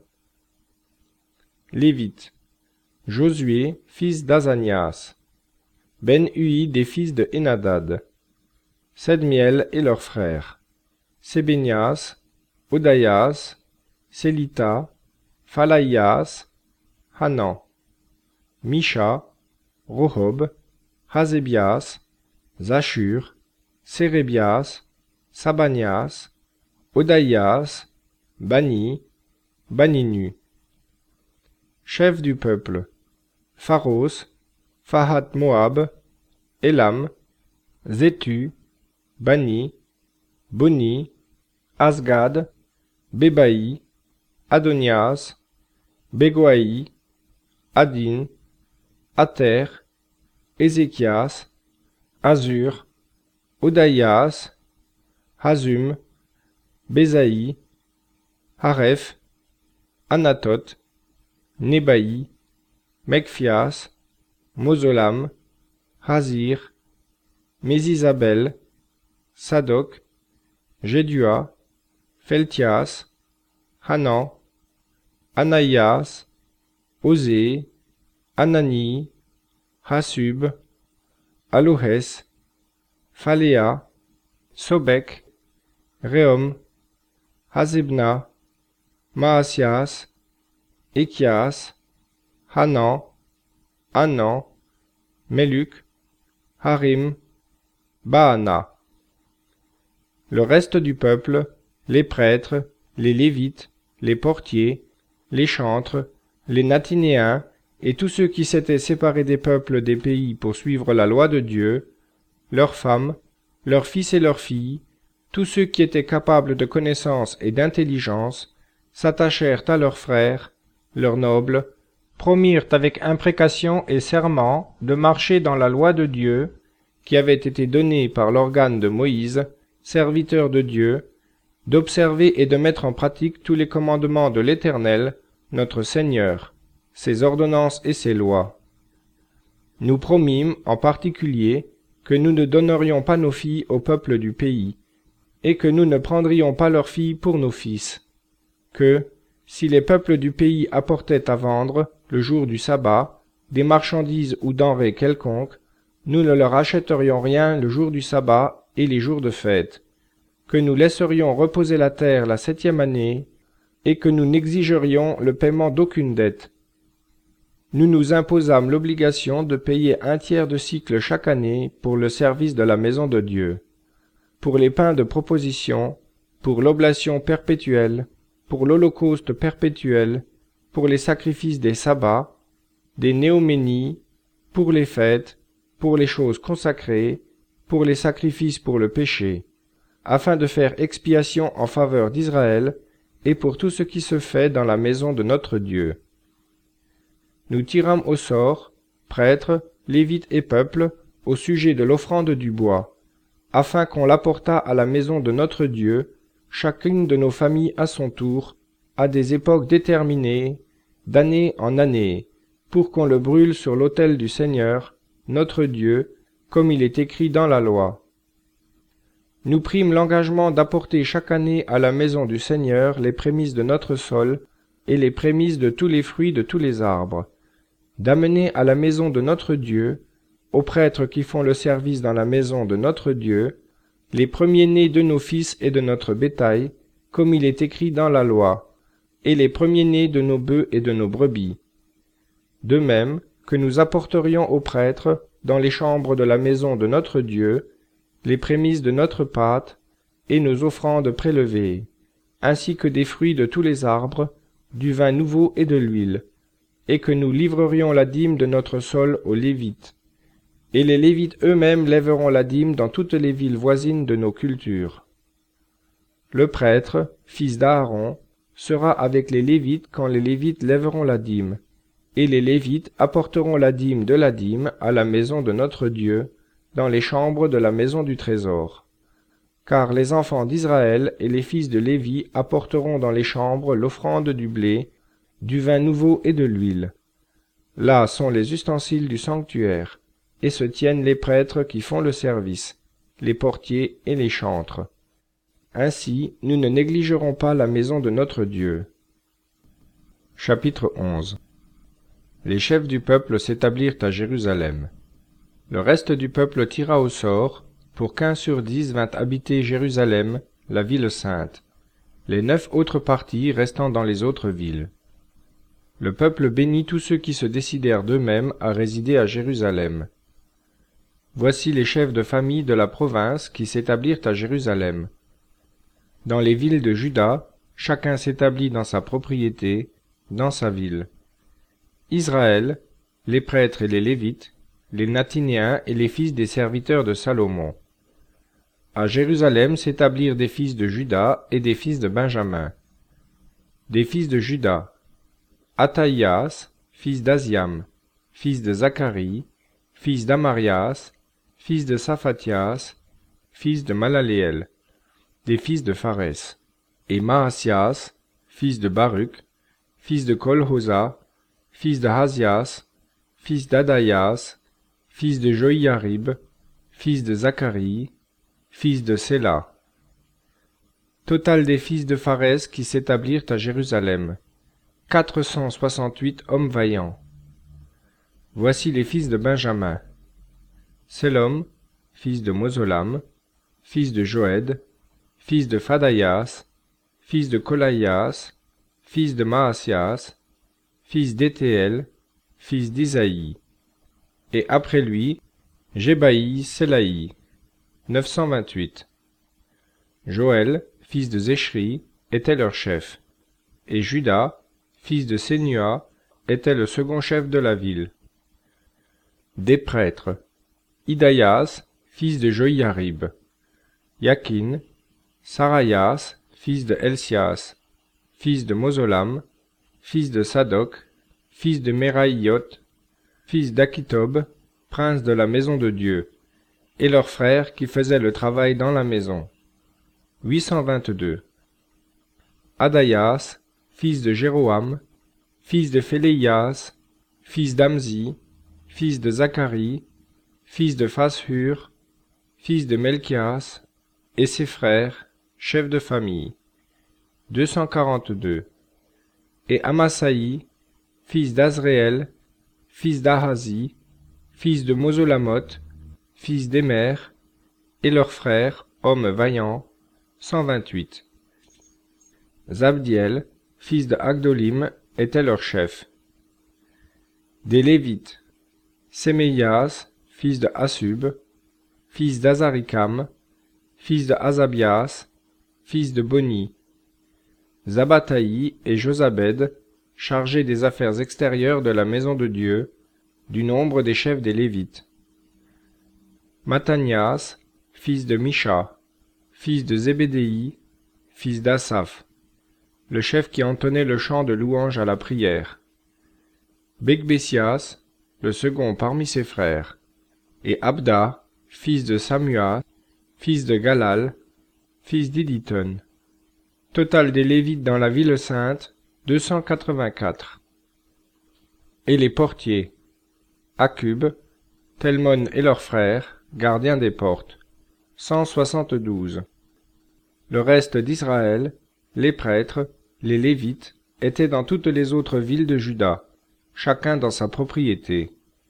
Lévite, Josué, fils d'Azanias, Ben-Hui des fils de Henadad, Sedmiel et leurs frères, Sébénias, Odaïas, Sélita, Phalaïas, Hanan, Misha, Rohob, Hazébias, Zachur, Sérébias, Sabanias, Odaïas, Bani, Baninu. Chef du peuple, Pharos, Fahat Moab, Elam, Zétu, Bani, Boni, Asgad, Bébaï, Adonias, Bégoaï, Adin, Ater, Ézéchias, Azur, Odaïas, Hazum, Bézaï, Haref, Anathoth, Nebaï, Mekphias, Mozolam, Hazir, Mésisabel, Sadok, Jédua, Pheltias, Hanan, Anaïas, Osée, Anani, Hasub, Alohes, Phaléa, Sobek, Réom, Hazebna, Maasias, Échias, Hanan, Hanan, Meluk, Harim, Baana. Le reste du peuple, les prêtres, les lévites, les portiers, les chantres, les Nathinéens et tous ceux qui s'étaient séparés des peuples des pays pour suivre la loi de Dieu, leurs femmes, leurs fils et leurs filles, tous ceux qui étaient capables de connaissance et d'intelligence, s'attachèrent à leurs frères, leurs nobles, promirent avec imprécation et serment de marcher dans la loi de Dieu, qui avait été donnée par l'organe de Moïse, serviteur de Dieu, d'observer et de mettre en pratique tous les commandements de l'Éternel, notre Seigneur, ses ordonnances et ses lois. Nous promîmes, en particulier, que nous ne donnerions pas nos filles au peuple du pays, et que nous ne prendrions pas leurs filles pour nos fils, que, si les peuples du pays apportaient à vendre, le jour du sabbat, des marchandises ou denrées quelconques, nous ne leur achèterions rien le jour du sabbat et les jours de fête, que nous laisserions reposer la terre la septième année, et que nous n'exigerions le paiement d'aucune dette. Nous nous imposâmes l'obligation de payer un tiers de cycle chaque année pour le service de la maison de Dieu, pour les pains de proposition, pour l'oblation perpétuelle, pour l'holocauste perpétuel, pour les sacrifices des sabbats, des néoménies, pour les fêtes, pour les choses consacrées, pour les sacrifices pour le péché, afin de faire expiation en faveur d'Israël et pour tout ce qui se fait dans la maison de notre Dieu. Nous tirâmes au sort, prêtres, lévites et peuples, au sujet de l'offrande du bois, afin qu'on l'apportât à la maison de notre Dieu, chacune de nos familles à son tour, à des époques déterminées, d'année en année, pour qu'on le brûle sur l'autel du Seigneur, notre Dieu, comme il est écrit dans la loi. Nous prîmes l'engagement d'apporter chaque année à la maison du Seigneur les prémices de notre sol et les prémices de tous les fruits de tous les arbres, d'amener à la maison de notre Dieu, aux prêtres qui font le service dans la maison de notre Dieu, les premiers-nés de nos fils et de notre bétail, comme il est écrit dans la loi, et les premiers-nés de nos bœufs et de nos brebis. De même que nous apporterions aux prêtres, dans les chambres de la maison de notre Dieu, les prémices de notre pâte et nos offrandes prélevées, ainsi que des fruits de tous les arbres, du vin nouveau et de l'huile, et que nous livrerions la dîme de notre sol aux Lévites. Et les Lévites eux-mêmes lèveront la dîme dans toutes les villes voisines de nos cultures. Le prêtre, fils d'Aaron, sera avec les Lévites quand les Lévites lèveront la dîme, et les Lévites apporteront la dîme de la dîme à la maison de notre Dieu, dans les chambres de la maison du trésor. Car les enfants d'Israël et les fils de Lévi apporteront dans les chambres l'offrande du blé, du vin nouveau et de l'huile. Là sont les ustensiles du sanctuaire, et se tiennent les prêtres qui font le service, les portiers et les chantres. Ainsi, nous ne négligerons pas la maison de notre Dieu. Chapitre onze. Les chefs du peuple s'établirent à Jérusalem. Le reste du peuple tira au sort, pour qu'un sur dix vint habiter Jérusalem, la ville sainte, les neuf autres parties restant dans les autres villes. Le peuple bénit tous ceux qui se décidèrent d'eux-mêmes à résider à Jérusalem. Voici les chefs de famille de la province qui s'établirent à Jérusalem. Dans les villes de Juda, chacun s'établit dans sa propriété, dans sa ville. Israël, les prêtres et les Lévites, les Nathinéens et les fils des serviteurs de Salomon. À Jérusalem s'établirent des fils de Juda et des fils de Benjamin. Des fils de Juda, Athaïas, fils d'Aziam, fils de Zacharie, fils d'Amarias, fils de Saphatias, fils de Malaléel, des fils de Pharès, et Maasias, fils de Baruch, fils de Kolhosa, fils de Hazias, fils d'Adaïas, fils de Joïarib, fils de Zacharie, fils de Séla. Total des fils de Pharès qui s'établirent à Jérusalem, quatre cent soixante-huit hommes vaillants. Voici les fils de Benjamin. Selom, fils de Mozolam, fils de Joëd, fils de Phadaïas, fils de Kolaïas, fils de Maasias, fils d'Éthéel, fils d'Isaïe. Et après lui, Jébaï, Sélaï, neuf cent vingt-huit. Joël, fils de Zéchri, était leur chef, et Judas, fils de Sénua, était le second chef de la ville. Des prêtres, Idaïas, fils de Joïarib, Yakin, Saraïas, fils de Elsias, fils de Mozolam, fils de Sadoc, fils de Meraïot, fils d'Akitob, prince de la maison de Dieu, et leurs frères qui faisaient le travail dans la maison. huit cent vingt-deux. Adaïas, fils de Jéroham, fils de Phéléias, fils d'Amzi, fils de Zacharie, fils de Phashur, fils de Melchias, et ses frères, chefs de famille. deux cent quarante-deux. Et Amasaï, fils d'Azréel, fils d'Ahazi, fils de Mosolamoth, fils d'Émer, et leurs frères, hommes vaillants, cent vingt-huit. Zabdiel, fils de Agdolim, était leur chef. Des Lévites, Séméias, fils de Assub, fils d'Azarikam, fils de Azabias, fils de Boni, Zabataï et Josabed, chargés des affaires extérieures de la maison de Dieu, du nombre des chefs des Lévites. Mattanias, fils de Misha, fils de Zébédéi, fils d'Asaph, le chef qui entonnait le chant de louange à la prière. Becbésias, le second parmi ses frères, et Abda, fils de Samua, fils de Galal, fils d'Iditon. Total des Lévites dans la ville sainte, deux cent quatre-vingt-quatre. Et les portiers, Akub, Telmon et leurs frères, gardiens des portes, cent soixante-douze. Le reste d'Israël, les prêtres, les Lévites, étaient dans toutes les autres villes de Juda, chacun dans sa propriété.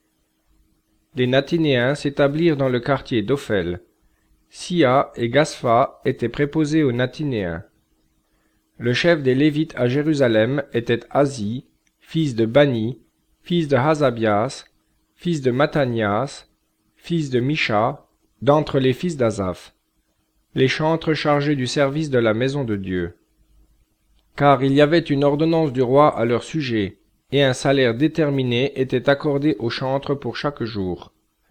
Les Nathinéens s'établirent dans le quartier d'Ophel. Sia et Gaspha étaient préposés aux Nathinéens. Le chef des Lévites à Jérusalem était Azi, fils de Bani, fils de Hazabias, fils de Mattanias, fils de Misha, d'entre les fils d'Azaph, les chantres chargés du service de la maison de Dieu. Car il y avait une ordonnance du roi à leur sujet, et un salaire déterminé était accordé aux chantres pour chaque jour.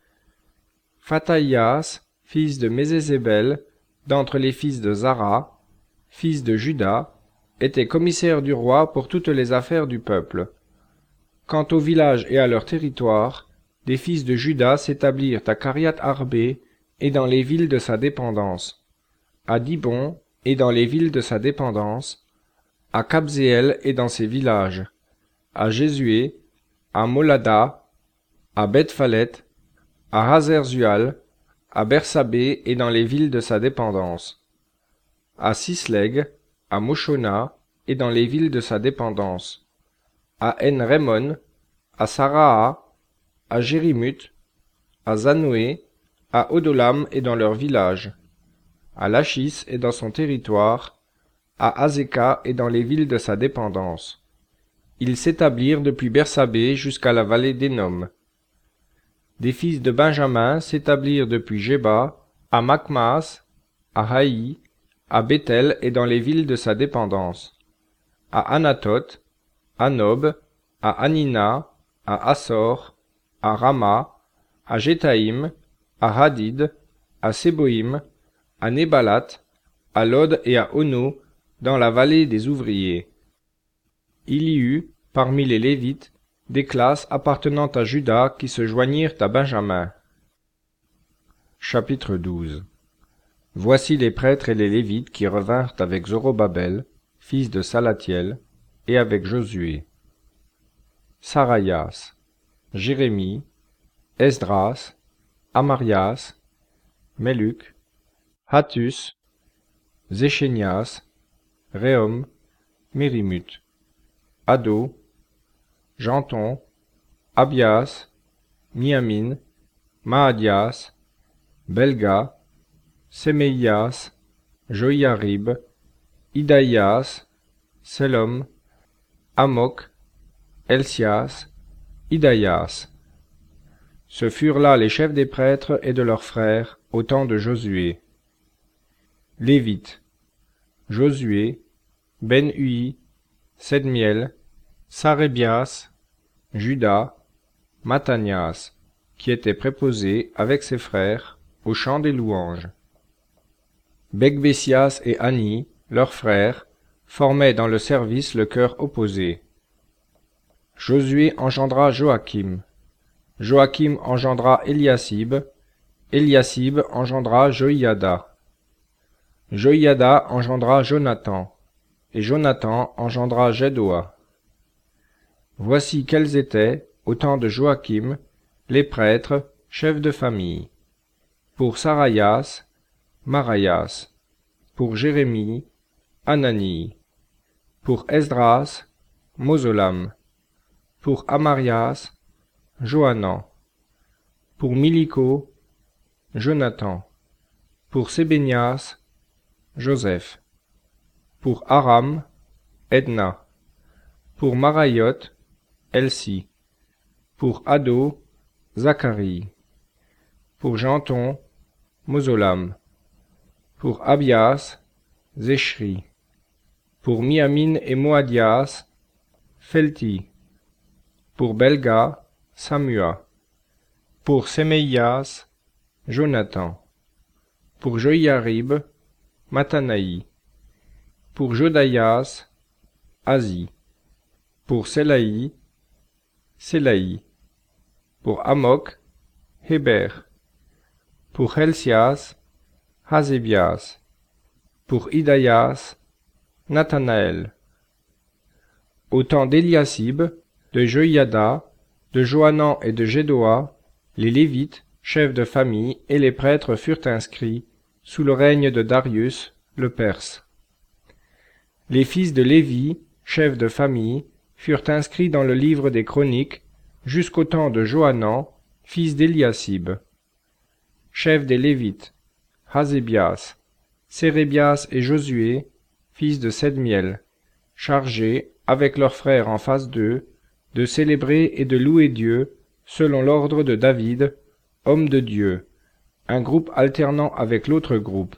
Phataïas, fils de Mézézébel, d'entre les fils de Zara, fils de Juda, était commissaire du roi pour toutes les affaires du peuple. Quant aux villages et à leur territoire, des fils de Juda s'établirent à Kariath-Arbé et dans les villes de sa dépendance, à Dibon et dans les villes de sa dépendance, à Kabzéel et dans ses villages, à Jésué, à Molada, à Beth-Phalet, à Hazer-Zual, à Bersabée et dans les villes de sa dépendance, à Sisleg, à Moshona et dans les villes de sa dépendance, à En-Rémon, à Saraha, à Jérimut, à Zanoé, à Odolam et dans leurs villages, à Lachis et dans son territoire, à Azéka et dans les villes de sa dépendance. Ils s'établirent depuis Bersabée jusqu'à la vallée d'Énom. Des fils de Benjamin s'établirent depuis Géba, à Makmas, à Haï, à Béthel et dans les villes de sa dépendance, à Anatoth, à Nob, à Anina, à Assor, à Rama, à Jétaïm, à Hadid, à Séboïm, à Nébalat, à Lod et à Ono, dans la vallée des ouvriers. Il y eut, parmi les Lévites, des classes appartenant à Juda qui se joignirent à Benjamin. Chapitre douze. Voici les prêtres et les Lévites qui revinrent avec Zorobabel, fils de Salatiel, et avec Josué. Saraïas, Jérémie, Esdras, Amarias, Meluk, Hattus, Zéchénias, Réhom, Mérimut, Ado, Janton, Abias, Miamin, Maadias, Belga, Semeïas, Joïarib, Idaïas, Selom, Amok, Elsias, Idaïas. Ce furent là les chefs des prêtres et de leurs frères au temps de Josué. Lévites, Josué, Ben-Hui, Sedmiel, Sarébias, Judas, Mathanias, qui était préposé avec ses frères au chant des louanges. Becbésias et Anni, leurs frères, formaient dans le service le chœur opposé. Josué engendra Joachim. Joachim engendra Eliasib. Eliasib engendra Joïada. Joïada engendra Jonathan. Et Jonathan engendra Jedoa. Voici quels étaient, au temps de Joachim, les prêtres, chefs de famille. Pour Saraïas, Maraïas. Pour Jérémie, Anani. Pour Esdras, Mozolam. Pour Amarias, Johanan. Pour Miliko, Jonathan. Pour Sébénias, Joseph. Pour Aram, Edna. Pour Marayot, Elsi. Pour Ado, Zacharie. Pour Janton, Mozolam. Pour Abias, Zéchri. Pour Miamin et Moadias, Felti. Pour Belga, Samua. Pour Semeïas, Jonathan. Pour Joïarib, Mathanaï. Pour Jodaïas, Azi. Pour Selaï, Selaï. Pour Amok, Héber. Pour Helsias, Hazébias. Pour Idaïas, Nathanaël. Au temps d'Eliasib, de Joïada, de Johanan et de Jedoa, les Lévites, chefs de famille, et les prêtres furent inscrits, sous le règne de Darius, le Perse. Les fils de Lévi, chefs de famille, furent inscrits dans le livre des Chroniques, jusqu'au temps de Johanan, fils d'Eliasib. Chef des Lévites, Hazébias, Sérébias et Josué, fils de Sedmiel, chargés, avec leurs frères en face d'eux, de célébrer et de louer Dieu, selon l'ordre de David, homme de Dieu, un groupe alternant avec l'autre groupe.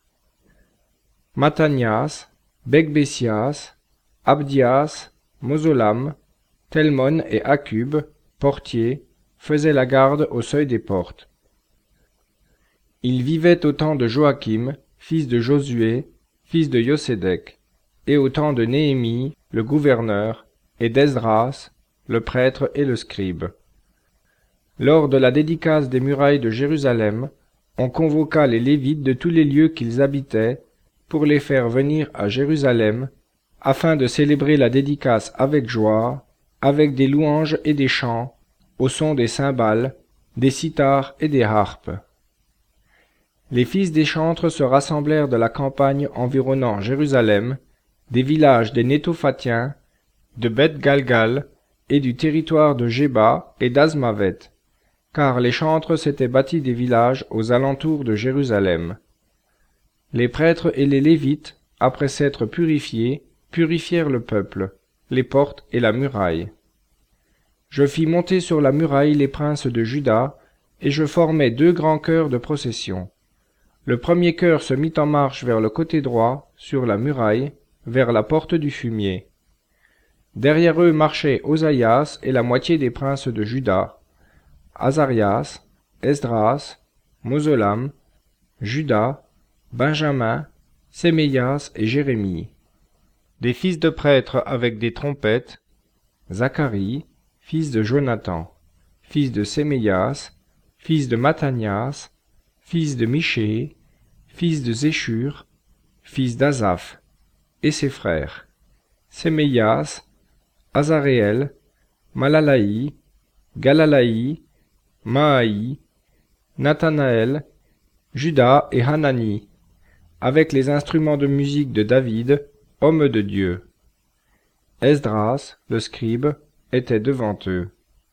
Mathanias, Becbésias, Abdias, Mozolam, Telmon et Akub, portiers, faisaient la garde au seuil des portes. Ils vivaient au temps de Joachim, fils de Josué, fils de Yosédek, et au temps de Néhémie, le gouverneur, et d'Esdras, le prêtre et le scribe. Lors de la dédicace des murailles de Jérusalem, on convoqua les Lévites de tous les lieux qu'ils habitaient pour les faire venir à Jérusalem, afin de célébrer la dédicace avec joie, avec des louanges et des chants, au son des cymbales, des cithars et des harpes. Les fils des chantres se rassemblèrent de la campagne environnant Jérusalem, des villages des Nétophatiens, de Beth-Galgal et du territoire de Géba et d'Azmavet, car les chantres s'étaient bâtis des villages aux alentours de Jérusalem. Les prêtres et les Lévites, après s'être purifiés, purifièrent le peuple, les portes et la muraille. Je fis monter sur la muraille les princes de Juda, et je formai deux grands chœurs de procession. Le premier chœur se mit en marche vers le côté droit, sur la muraille, vers la porte du fumier. Derrière eux marchaient Osaïas et la moitié des princes de Juda, Azarias, Esdras, Mozolam, Juda, Benjamin, Séméias et Jérémie. Des fils de prêtres avec des trompettes, Zacharie, fils de Jonathan, fils de Séméias, fils de Mathanias, fils de Michée, fils de Zéchur, fils d'Azaph, et ses frères, Séméias, Azaréel, Malalaï, Galalaï, Maaï, Nathanaël, Juda et Hanani, avec les instruments de musique de David, homme de Dieu. Esdras, le scribe, était devant eux.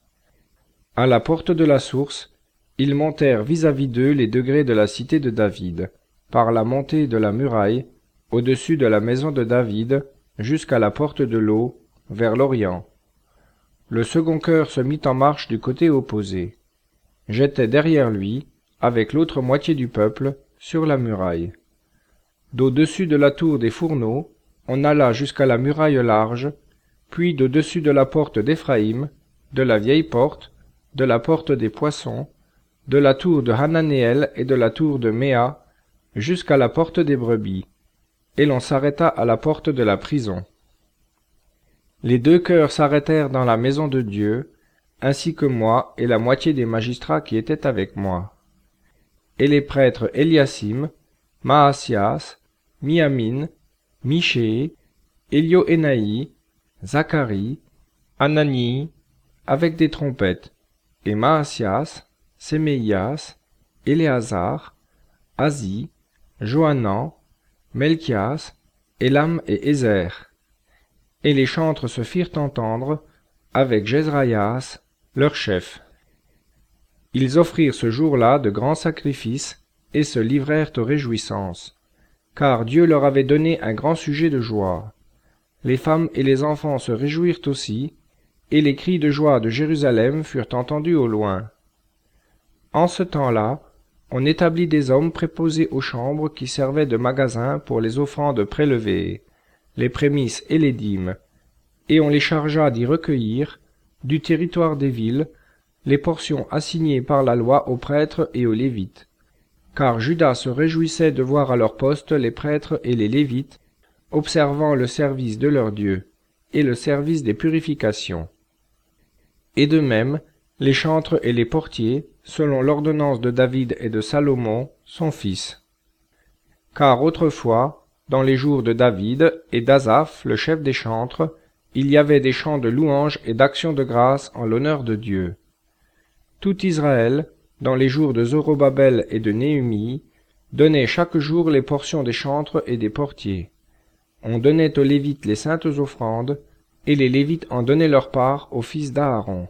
À la porte de la source, ils montèrent vis-à-vis d'eux les degrés de la cité de David, par la montée de la muraille, au-dessus de la maison de David, jusqu'à la porte de l'eau, vers l'Orient. Le second chœur se mit en marche du côté opposé. J'étais derrière lui, avec l'autre moitié du peuple, sur la muraille. D'au-dessus de la tour des fourneaux, on alla jusqu'à la muraille large, puis d'au-dessus de la porte d'Éphraïm, de la vieille porte, de la porte des poissons, de la tour de Hananéel et de la tour de Méa, jusqu'à la porte des brebis, et l'on s'arrêta à la porte de la prison. Les deux chœurs s'arrêtèrent dans la maison de Dieu, ainsi que moi et la moitié des magistrats qui étaient avec moi. Et les prêtres Eliasim, Maasias, Miamin, Michée, Élioénaï, Zacharie, Anani, avec des trompettes, et Maasias, Séméias, Éléazar, Azi, Johanan, Melchias, Élam et Ézer. Et les chantres se firent entendre, avec Jezraïas, leur chef. Ils offrirent ce jour-là de grands sacrifices, et se livrèrent aux réjouissances, car Dieu leur avait donné un grand sujet de joie. Les femmes et les enfants se réjouirent aussi, et les cris de joie de Jérusalem furent entendus au loin. En ce temps-là, on établit des hommes préposés aux chambres qui servaient de magasins pour les offrandes prélevées, les prémices et les dîmes, et on les chargea d'y recueillir, du territoire des villes, les portions assignées par la loi aux prêtres et aux Lévites. Car Juda se réjouissait de voir à leur poste les prêtres et les Lévites, observant le service de leur Dieu, et le service des purifications. Et de même, les chantres et les portiers, selon l'ordonnance de David et de Salomon, son fils. Car autrefois, dans les jours de David et d'Asaph, le chef des chantres, il y avait des chants de louange et d'action de grâce en l'honneur de Dieu. Tout Israël, dans les jours de Zorobabel et de Néhémie, donnait chaque jour les portions des chantres et des portiers. On donnait aux Lévites les saintes offrandes, et les Lévites en donnaient leur part aux fils d'Aaron.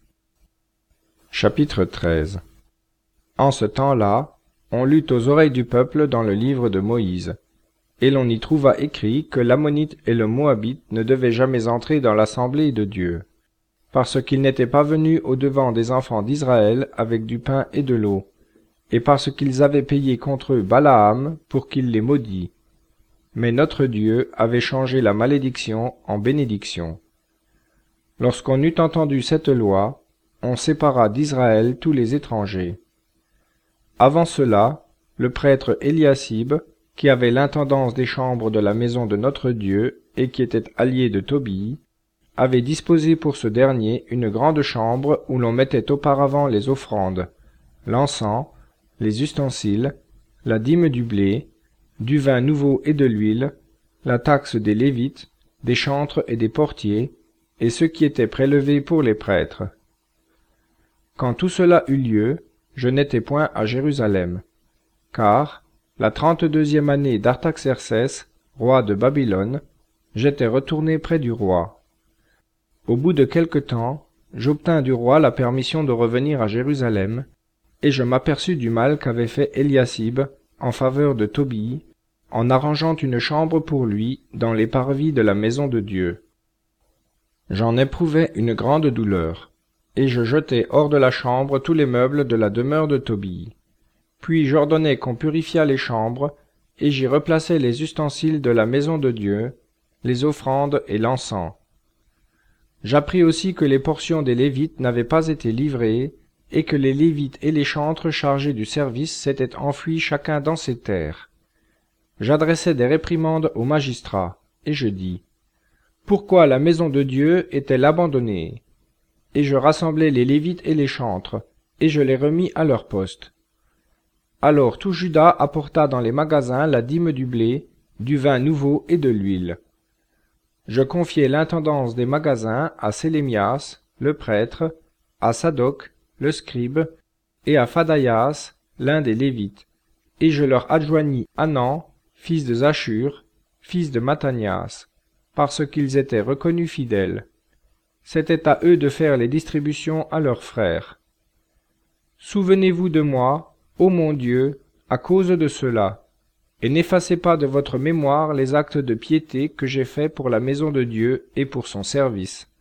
Chapitre treize. En ce temps-là, on lut aux oreilles du peuple dans le livre de Moïse, et l'on y trouva écrit que l'Ammonite et le Moabite ne devaient jamais entrer dans l'assemblée de Dieu, parce qu'ils n'étaient pas venus au-devant des enfants d'Israël avec du pain et de l'eau, et parce qu'ils avaient payé contre eux Balaam pour qu'il les maudît. Mais notre Dieu avait changé la malédiction en bénédiction. Lorsqu'on eut entendu cette loi, on sépara d'Israël tous les étrangers. Avant cela, le prêtre Eliasib, qui avait l'intendance des chambres de la maison de notre Dieu et qui était allié de Tobie, avait disposé pour ce dernier une grande chambre où l'on mettait auparavant les offrandes, l'encens, les ustensiles, la dîme du blé, du vin nouveau et de l'huile, la taxe des Lévites, des chantres et des portiers, et ce qui était prélevé pour les prêtres. Quand tout cela eut lieu, je n'étais point à Jérusalem, car, la trente-deuxième année d'Artaxercès, roi de Babylone, j'étais retourné près du roi. Au bout de quelque temps, j'obtins du roi la permission de revenir à Jérusalem, et je m'aperçus du mal qu'avait fait Eliasib en faveur de Tobie, en arrangeant une chambre pour lui dans les parvis de la maison de Dieu. J'en éprouvais une grande douleur, et je jetai hors de la chambre tous les meubles de la demeure de Tobie. Puis j'ordonnai qu'on purifiât les chambres, et j'y replaçai les ustensiles de la maison de Dieu, les offrandes et l'encens. J'appris aussi que les portions des Lévites n'avaient pas été livrées, et que les Lévites et les chantres chargés du service s'étaient enfuis chacun dans ses terres. J'adressai des réprimandes aux magistrats, et je dis, « Pourquoi la maison de Dieu est-elle abandonnée ?» Et je rassemblai les Lévites et les chantres, et je les remis à leur poste. Alors tout Juda apporta dans les magasins la dîme du blé, du vin nouveau et de l'huile. je confiai l'intendance des magasins à Sélémias, le prêtre, à Sadoc, le scribe, et à Phadaïas, l'un des Lévites, et je leur adjoignis Hanan, fils de Zachur, fils de Mattanias, parce qu'ils étaient reconnus fidèles. C'était à eux de faire les distributions à leurs frères. Souvenez-vous de moi, ô mon Dieu, à cause de cela, et n'effacez pas de votre mémoire les actes de piété que j'ai faits pour la maison de Dieu et pour son service.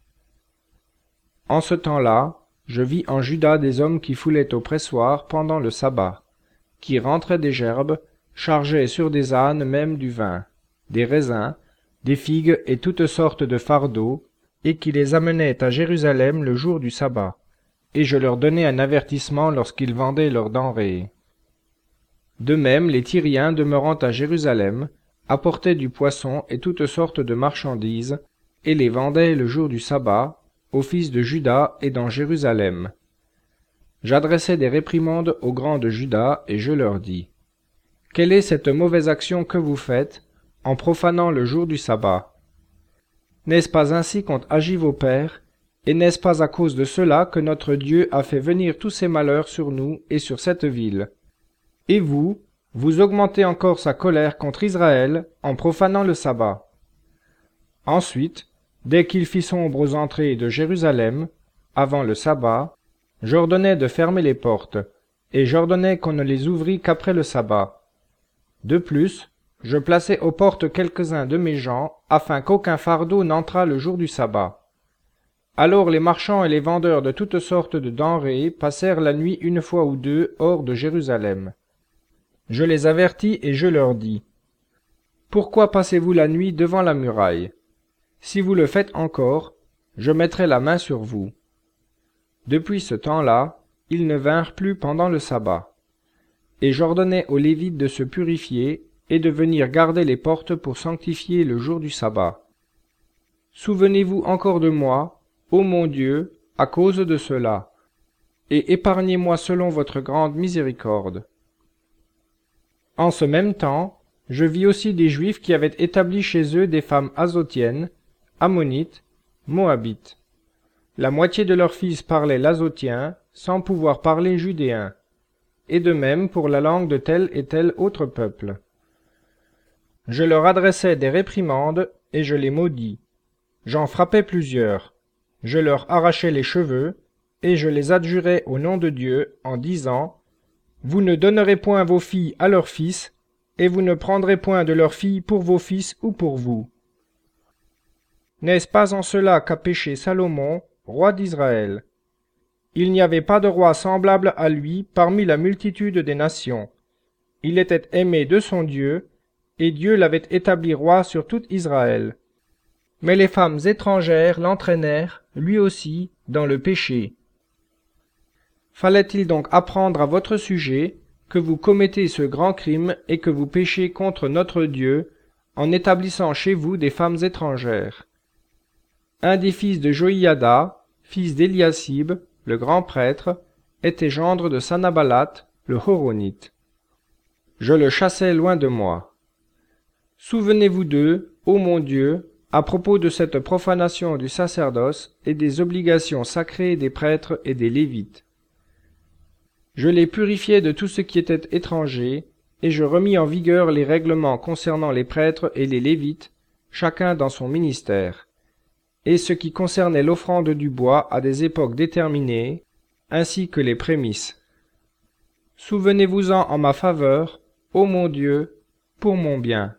En ce temps-là, je vis en Juda des hommes qui foulaient au pressoir pendant le sabbat, qui rentraient des gerbes, chargeaient sur des ânes même du vin, des raisins, des figues et toutes sortes de fardeaux, et qui les amenaient à Jérusalem le jour du sabbat, et je leur donnais un avertissement lorsqu'ils vendaient leurs denrées. De même, les Tyriens demeurant à Jérusalem apportaient du poisson et toutes sortes de marchandises, et les vendaient le jour du sabbat, aux fils de Juda et dans Jérusalem. J'adressai des réprimandes aux grands de Juda, et je leur dis, « Quelle est cette mauvaise action que vous faites, en profanant le jour du sabbat? N'est-ce pas ainsi qu'ont agi vos pères, et n'est-ce pas à cause de cela que notre Dieu a fait venir tous ces malheurs sur nous et sur cette ville? Et vous, vous augmentez encore sa colère contre Israël en profanant le sabbat. » Ensuite, dès qu'il fit sombre aux entrées de Jérusalem, avant le sabbat, j'ordonnai de fermer les portes, et j'ordonnai qu'on ne les ouvrît qu'après le sabbat. De plus, je plaçai aux portes quelques-uns de mes gens, afin qu'aucun fardeau n'entrât le jour du sabbat. Alors les marchands et les vendeurs de toutes sortes de denrées passèrent la nuit une fois ou deux hors de Jérusalem. Je les avertis et je leur dis, « Pourquoi passez-vous la nuit devant la muraille? Si vous le faites encore, je mettrai la main sur vous. » Depuis ce temps-là, ils ne vinrent plus pendant le sabbat. Et j'ordonnai aux Lévites de se purifier et de venir garder les portes pour sanctifier le jour du sabbat. Souvenez-vous encore de moi, ô mon Dieu, à cause de cela, et épargnez-moi selon votre grande miséricorde. En ce même temps, je vis aussi des Juifs qui avaient établi chez eux des femmes azotiennes, ammonites, moabites. La moitié de leurs fils parlaient l'azotien, sans pouvoir parler judéen, et de même pour la langue de tel et tel autre peuple. Je leur adressai des réprimandes, et je les maudis. J'en frappai plusieurs. Je leur arrachai les cheveux, et je les adjurai au nom de Dieu, en disant, « Vous ne donnerez point vos filles à leurs fils, et vous ne prendrez point de leurs filles pour vos fils ou pour vous. » N'est-ce pas en cela qu'a péché Salomon, roi d'Israël? Il n'y avait pas de roi semblable à lui parmi la multitude des nations. Il était aimé de son Dieu, et Dieu l'avait établi roi sur tout Israël. Mais les femmes étrangères l'entraînèrent, lui aussi, dans le péché. Fallait-il donc apprendre à votre sujet que vous commettez ce grand crime et que vous péchez contre notre Dieu en établissant chez vous des femmes étrangères? Un des fils de Joïada, fils d'Éliasib, le grand prêtre, était gendre de Sanabalat, le Horonite. Je le chassai loin de moi. Souvenez-vous d'eux, ô mon Dieu, à propos de cette profanation du sacerdoce et des obligations sacrées des prêtres et des Lévites. Je les purifiai de tout ce qui était étranger, et je remis en vigueur les règlements concernant les prêtres et les Lévites, chacun dans son ministère, et ce qui concernait l'offrande du bois à des époques déterminées, ainsi que les prémices. Souvenez-vous-en en ma faveur, ô mon Dieu, pour mon bien.